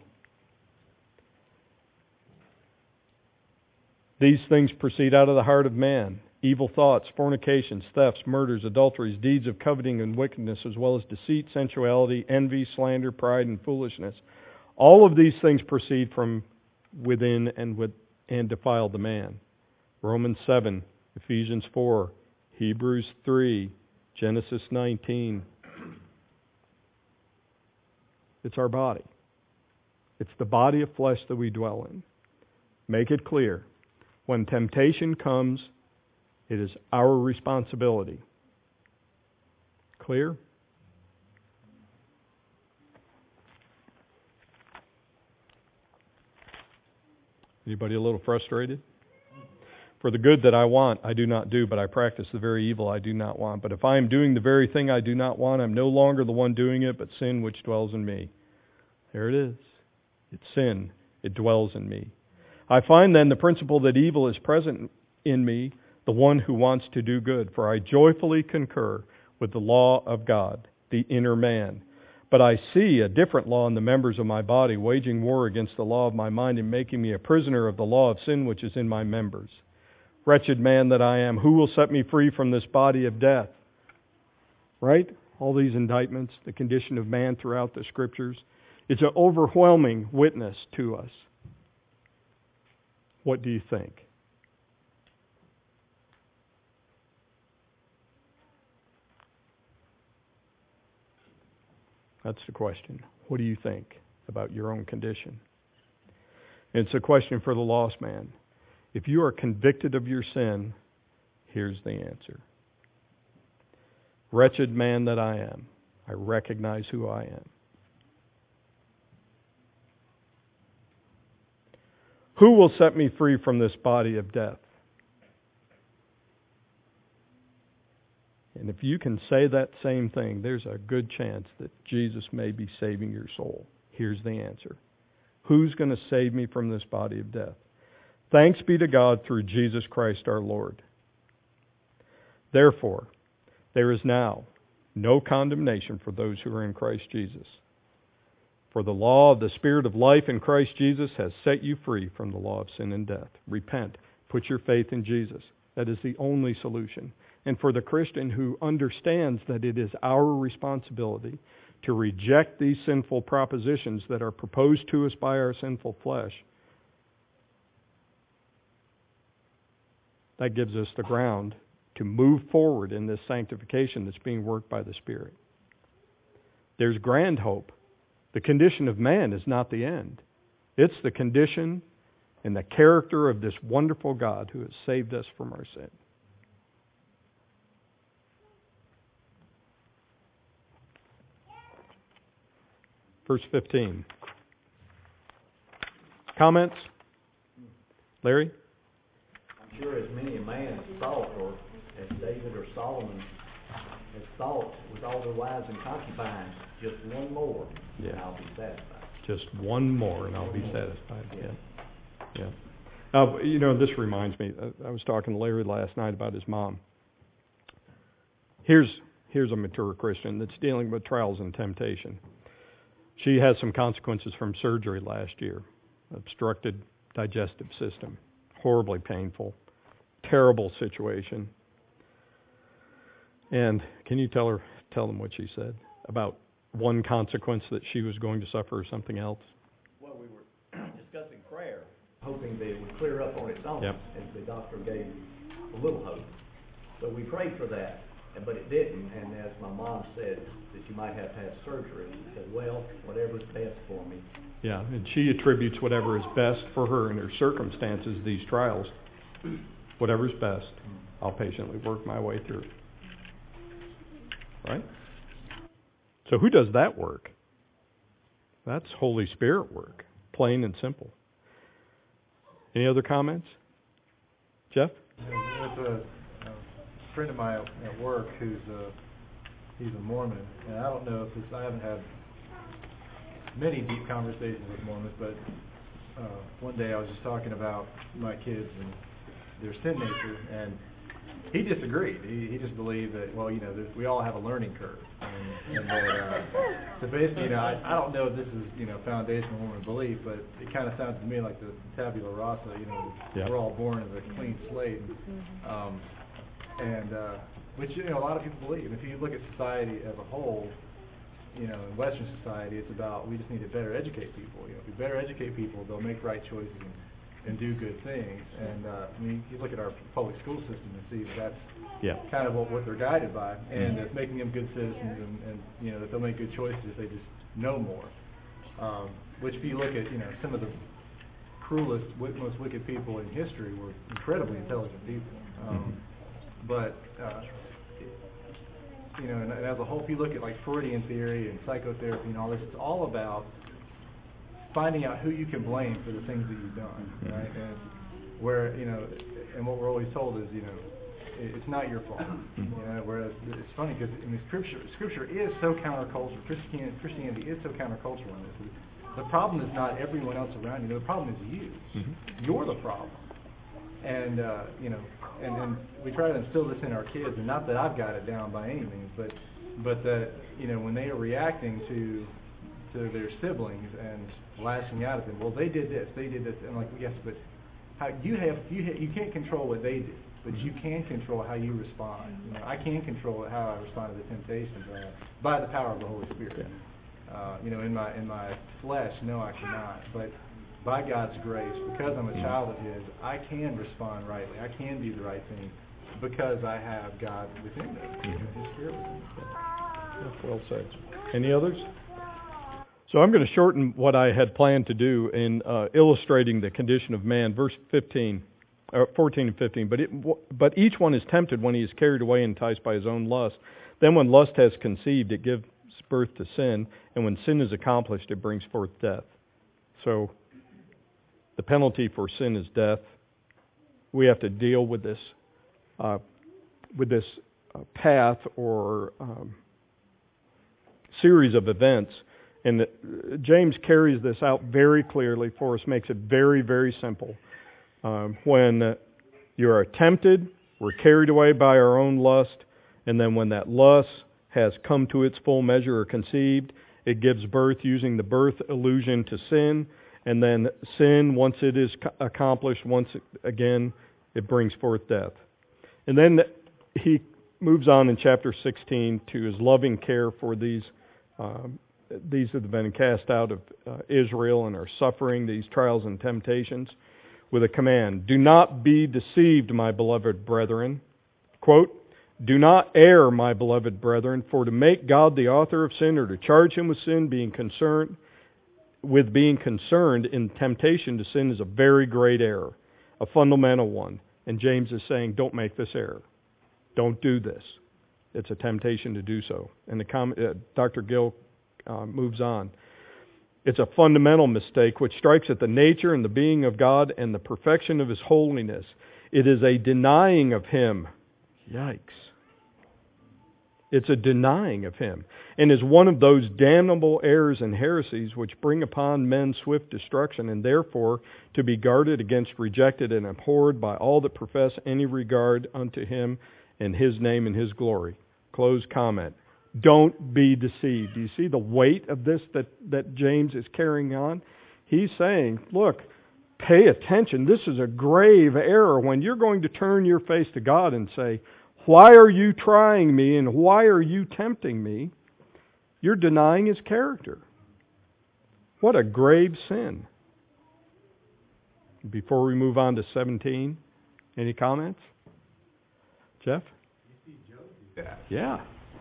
These things proceed out of the heart of man: evil thoughts, fornications, thefts, murders, adulteries, deeds of coveting and wickedness, as well as deceit, sensuality, envy, slander, pride, and foolishness. All of these things proceed from within and defile the man. Romans 7, Ephesians 4, Hebrews 3, Genesis 19. It's our body. It's the body of flesh that we dwell in. Make it clear. When temptation comes, it is our responsibility. Clear? Anybody a little frustrated? For the good that I want, I do not do, but I practice the very evil I do not want. But if I am doing the very thing I do not want, I am no longer the one doing it, but sin which dwells in me. There it is. It's sin. It dwells in me. I find then the principle that evil is present in me, the one who wants to do good. For I joyfully concur with the law of God, the inner man. But I see a different law in the members of my body, waging war against the law of my mind and making me a prisoner of the law of sin which is in my members. Wretched man that I am, who will set me free from this body of death? Right? All these indictments, the condition of man throughout the Scriptures. It's an overwhelming witness to us. What do you think? That's the question. What do you think about your own condition? It's a question for the lost man. If you are convicted of your sin, here's the answer. Wretched man that I am, I recognize who I am. Who will set me free from this body of death? And if you can say that same thing, there's a good chance that Jesus may be saving your soul. Here's the answer. Who's going to save me from this body of death? Thanks be to God through Jesus Christ our Lord. Therefore, there is now no condemnation for those who are in Christ Jesus. For the law of the Spirit of life in Christ Jesus has set you free from the law of sin and death. Repent. Put your faith in Jesus. That is the only solution. And for the Christian who understands that it is our responsibility to reject these sinful propositions that are proposed to us by our sinful flesh, that gives us the ground to move forward in this sanctification that's being worked by the Spirit. There's grand hope. The condition of man is not the end. It's the condition and the character of this wonderful God who has saved us from our sin. Verse 15. Comments? Larry? I'm sure as many a man has thought, or as David or Solomon has thought with all their wives and concubines, just one more, and I'll be satisfied. Just one more, and I'll be satisfied. Yeah. Now, this reminds me. I was talking to Larry last night about his mom. Here's a mature Christian that's dealing with trials and temptation. She has some consequences from surgery last year. Obstructed digestive system. Horribly painful. Terrible situation. And can you tell them what she said about one consequence that she was going to suffer or something else? Well, we were discussing prayer, hoping that it would clear up on its own, Yep. as the doctor gave a little hope. So we prayed for that, but it didn't. And as my mom said, that you might have to have surgery. She said, well, whatever's best for me. Yeah, and she attributes whatever is best for her in her circumstances, these trials. Whatever's best, I'll patiently work my way through. Right? So who does that work? That's Holy Spirit work, plain and simple. Any other comments? Jeff? There's a friend of mine at work he's a Mormon, and I don't know if I haven't had many deep conversations with Mormons, but one day I was just talking about my kids and their sin nature, and he disagreed. He just believed that, we all have a learning curve, and that So basically, I don't know if this is, foundational woman belief, but it kind of sounds to me like the tabula rasa, Yeah. we're all born as a clean slate. Which, a lot of people believe. If you look at society as a whole, in Western society, it's about we just need to better educate people. If we better educate people, they'll make right choices and do good things. And you look at our public school system and see that's kind of what they're guided by, and it's making them good citizens, and that they'll make good choices if they just know more. Which, if you look at some of the cruelest, most wicked people in history were incredibly intelligent people. And as a whole, if you look at like Freudian theory and psychotherapy and all this, it's all about finding out who you can blame for the things that you've done, right? And where, and what we're always told is, it's not your fault. Whereas it's funny because Scripture is so countercultural. Christianity is so countercultural in this. The problem is not everyone else around you. The problem is you. You're the problem. And and we try to instill this in our kids, and not that I've got it down by any means, but that when they are reacting to their siblings and lashing out at them, well, they did this, and like, yes, but how you can't control what they do, but you can control how you respond. I can control how I respond to the temptations by the power of the Holy Spirit. In my flesh, no, I cannot, but by God's grace, because I'm a child of His, I can respond rightly. I can do the right thing because I have God within me, His Spirit within me. That's well said. Any others? So I'm going to shorten what I had planned to do in illustrating the condition of man. Verse 14 and 15. But each one is tempted when he is carried away and enticed by his own lust. Then when lust has conceived, it gives birth to sin. And when sin is accomplished, it brings forth death. So the penalty for sin is death. We have to deal with this path or series of events. And James carries this out very clearly for us, makes it very, very simple. When you are tempted, we're carried away by our own lust, and then when that lust has come to its full measure or conceived, it gives birth using the birth illusion to sin. And then sin, once it is accomplished, again, it brings forth death. And then he moves on in chapter 16 to his loving care for these that have been cast out of Israel and are suffering these trials and temptations with a command. Do not be deceived, my beloved brethren. Quote, do not err, my beloved brethren, for to make God the author of sin or to charge him with sin, being concerned in temptation to sin is a very great error, a fundamental one. And James is saying, don't make this error. Don't do this. It's a temptation to do so. And Dr. Gill moves on. It's a fundamental mistake which strikes at the nature and the being of God and the perfection of His holiness. It is a denying of Him. Yikes. It's a denying of Him, and is one of those damnable errors and heresies which bring upon men swift destruction, and therefore to be guarded against, rejected, and abhorred by all that profess any regard unto Him and His name and His glory. Close comment. Don't be deceived. Do you see the weight of this that James is carrying on? He's saying, look, pay attention. This is a grave error when you're going to turn your face to God and say, why are you trying me and why are you tempting me? You're denying His character. What a grave sin. Before we move on to 17, any comments? Jeff? You see Job do that. Yeah.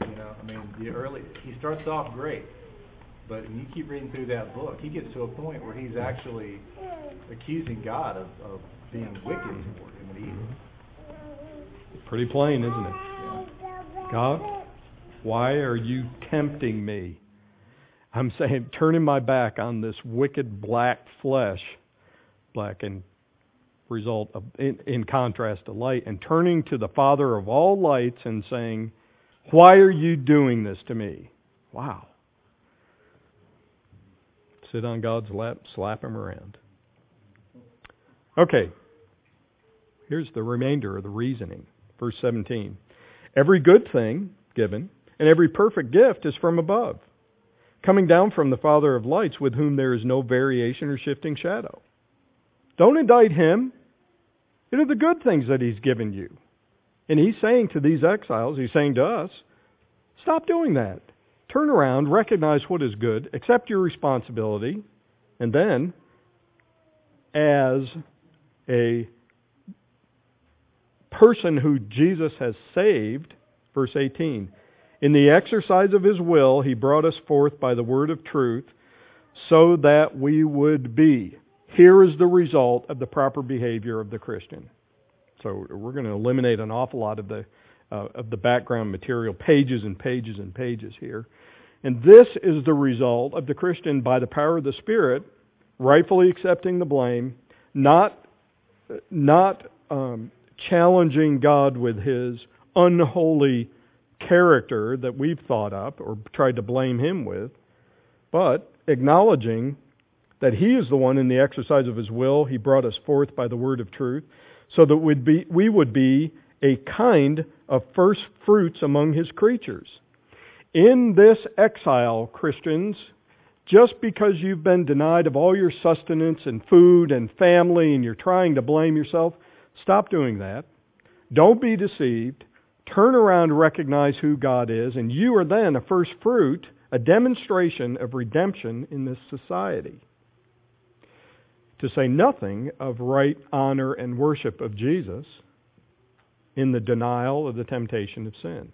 He starts off great, but when you keep reading through that book, he gets to a point where he's actually accusing God of being wicked toward him and evil. Pretty plain, isn't it? Yeah. God, why are you tempting me? I'm saying, turning my back on this wicked black flesh, black in result of, in contrast to light, and turning to the Father of all lights and saying, why are you doing this to me? Wow. Sit on God's lap, slap Him around. Okay. Here's the remainder of the reasoning. Verse 17. Every good thing given and every perfect gift is from above, coming down from the Father of lights, with whom there is no variation or shifting shadow. Don't indict him. It are the good things that he's given you. And he's saying to these exiles, he's saying to us, stop doing that. Turn around, recognize what is good, accept your responsibility, and then, as a person who Jesus has saved, verse 18, in the exercise of his will, he brought us forth by the word of truth, so that we would be. Here is the result of the proper behavior of the Christian. So we're going to eliminate an awful lot of the background material, pages and pages and pages here. And this is the result of the Christian, by the power of the Spirit, rightfully accepting the blame, not challenging God with his unholy character that we've thought up or tried to blame him with, but acknowledging that he is the one in the exercise of his will. He brought us forth by the word of truth, so that we would be a kind of first fruits among his creatures. In this exile, Christians, just because you've been denied of all your sustenance and food and family and you're trying to blame yourself, stop doing that. Don't be deceived. Turn around and recognize who God is, and you are then a first fruit, a demonstration of redemption in this society. To say nothing of right honor and worship of Jesus in the denial of the temptation of sin.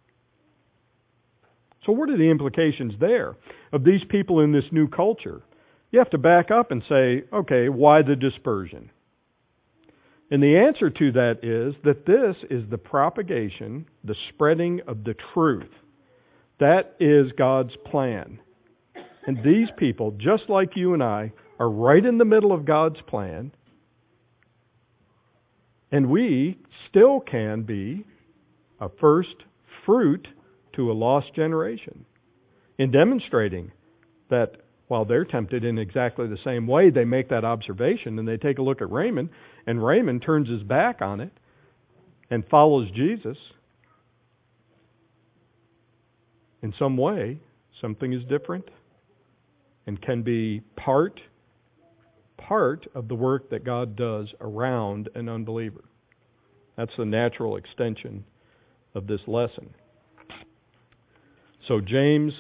So what are the implications there of these people in this new culture? You have to back up and say, okay, why the dispersion? And the answer to that is that this is the propagation, the spreading of the truth. That is God's plan. And these people, just like you and I, are right in the middle of God's plan. And we still can be a first fruit to a lost generation in demonstrating that while they're tempted in exactly the same way, they make that observation and they take a look at Raymond, and Raymond turns his back on it and follows Jesus. In some way, something is different and can be part of the work that God does around an unbeliever. That's the natural extension of this lesson. So James,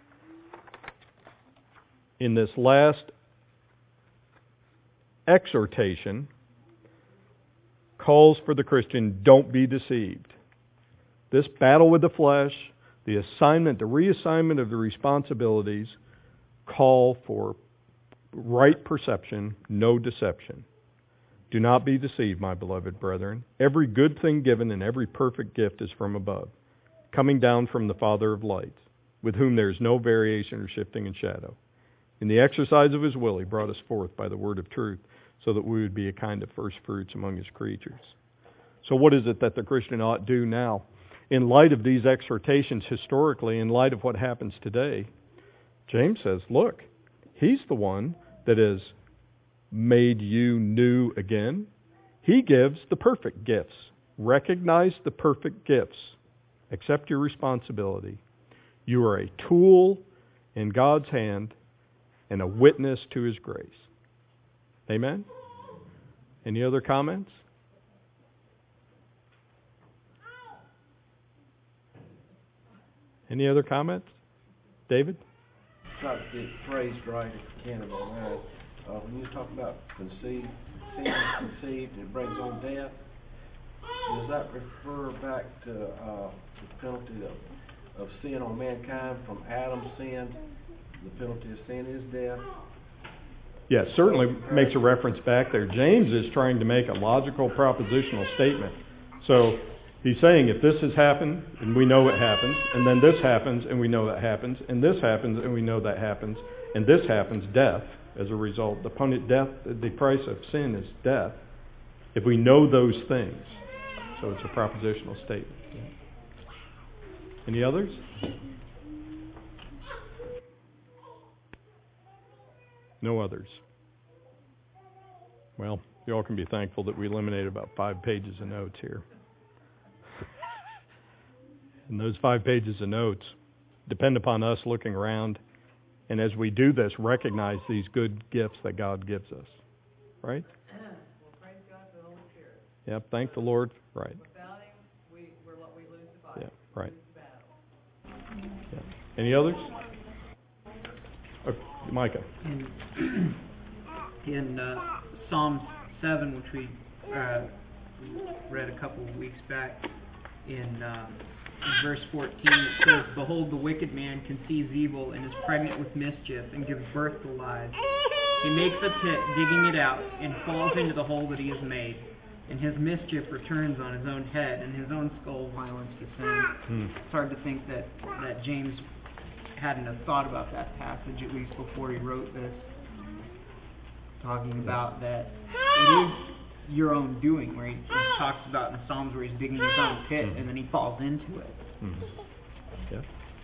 in this last exhortation, calls for the Christian, don't be deceived. This battle with the flesh, the reassignment of the responsibilities, call for right perception, no deception. Do not be deceived, my beloved brethren. Every good thing given and every perfect gift is from above, coming down from the Father of lights, with whom there is no variation or shifting in shadow. In the exercise of his will, he brought us forth by the word of truth, so that we would be a kind of first fruits among his creatures. So what is it that the Christian ought to do now? In light of these exhortations historically, in light of what happens today, James says, look, he's the one that has made you new again. He gives the perfect gifts. Recognize the perfect gifts. Accept your responsibility. You are a tool in God's hand and a witness to his grace. Amen? Any other comments? Any other comments? David? Try to get it phrased right if you can about that. When you talk about sin is conceived and it brings on death, does that refer back to the penalty of sin on mankind from Adam's sin? The penalty of sin is death. Yes, certainly makes a reference back there. James is trying to make a logical propositional statement. So he's saying if this has happened, and we know it happens, and then this happens, and we know that happens, and this happens, and we know that happens, and this happens, death as a result. The price of sin is death. If we know those things. So it's a propositional statement. Any others? No others. Well, you all can be thankful that we eliminated about 5 pages of notes here. And those 5 pages of notes depend upon us looking around And as we do this, recognize these good gifts that God gives us. Right? Well, praise God for the Holy Spirit. Yep, thank the Lord. Right. Without Him, we lose the fight. Yeah, right. We lose the battle. Yeah. Any others? Micah. In Psalm 7, which we read a couple of weeks back, in verse 14, it says, "Behold, the wicked man conceives evil and is pregnant with mischief and gives birth to lies. He makes a pit, digging it out, and falls into the hole that he has made. And his mischief returns on his own head, and his own skull violence the same." It's hard to think that James hadn't have thought about that passage, at least before he wrote this, talking about that it is your own doing, where he talks about in the Psalms where he's digging his own pit and then he falls into it. Yeah.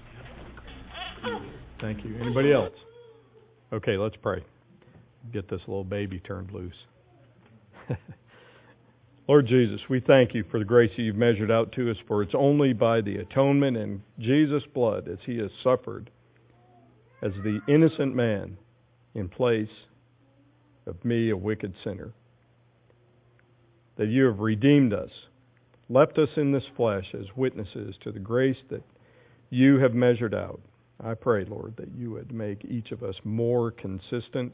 Thank you. Anybody else? Okay, let's pray. Get this little baby turned loose. Lord Jesus, we thank you for the grace that you've measured out to us, for it's only by the atonement in Jesus' blood, as he has suffered as the innocent man in place of me, a wicked sinner, that you have redeemed us, left us in this flesh as witnesses to the grace that you have measured out. I pray, Lord, that you would make each of us more consistent.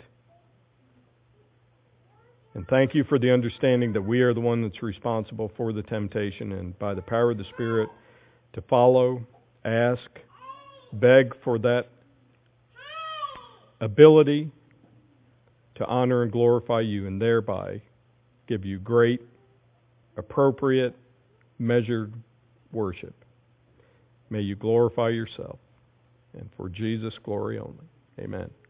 And thank you for the understanding that we are the one that's responsible for the temptation, and by the power of the Spirit to follow, ask, beg for that ability to honor and glorify you, and thereby give you great, appropriate, measured worship. May you glorify yourself, and for Jesus' glory only. Amen.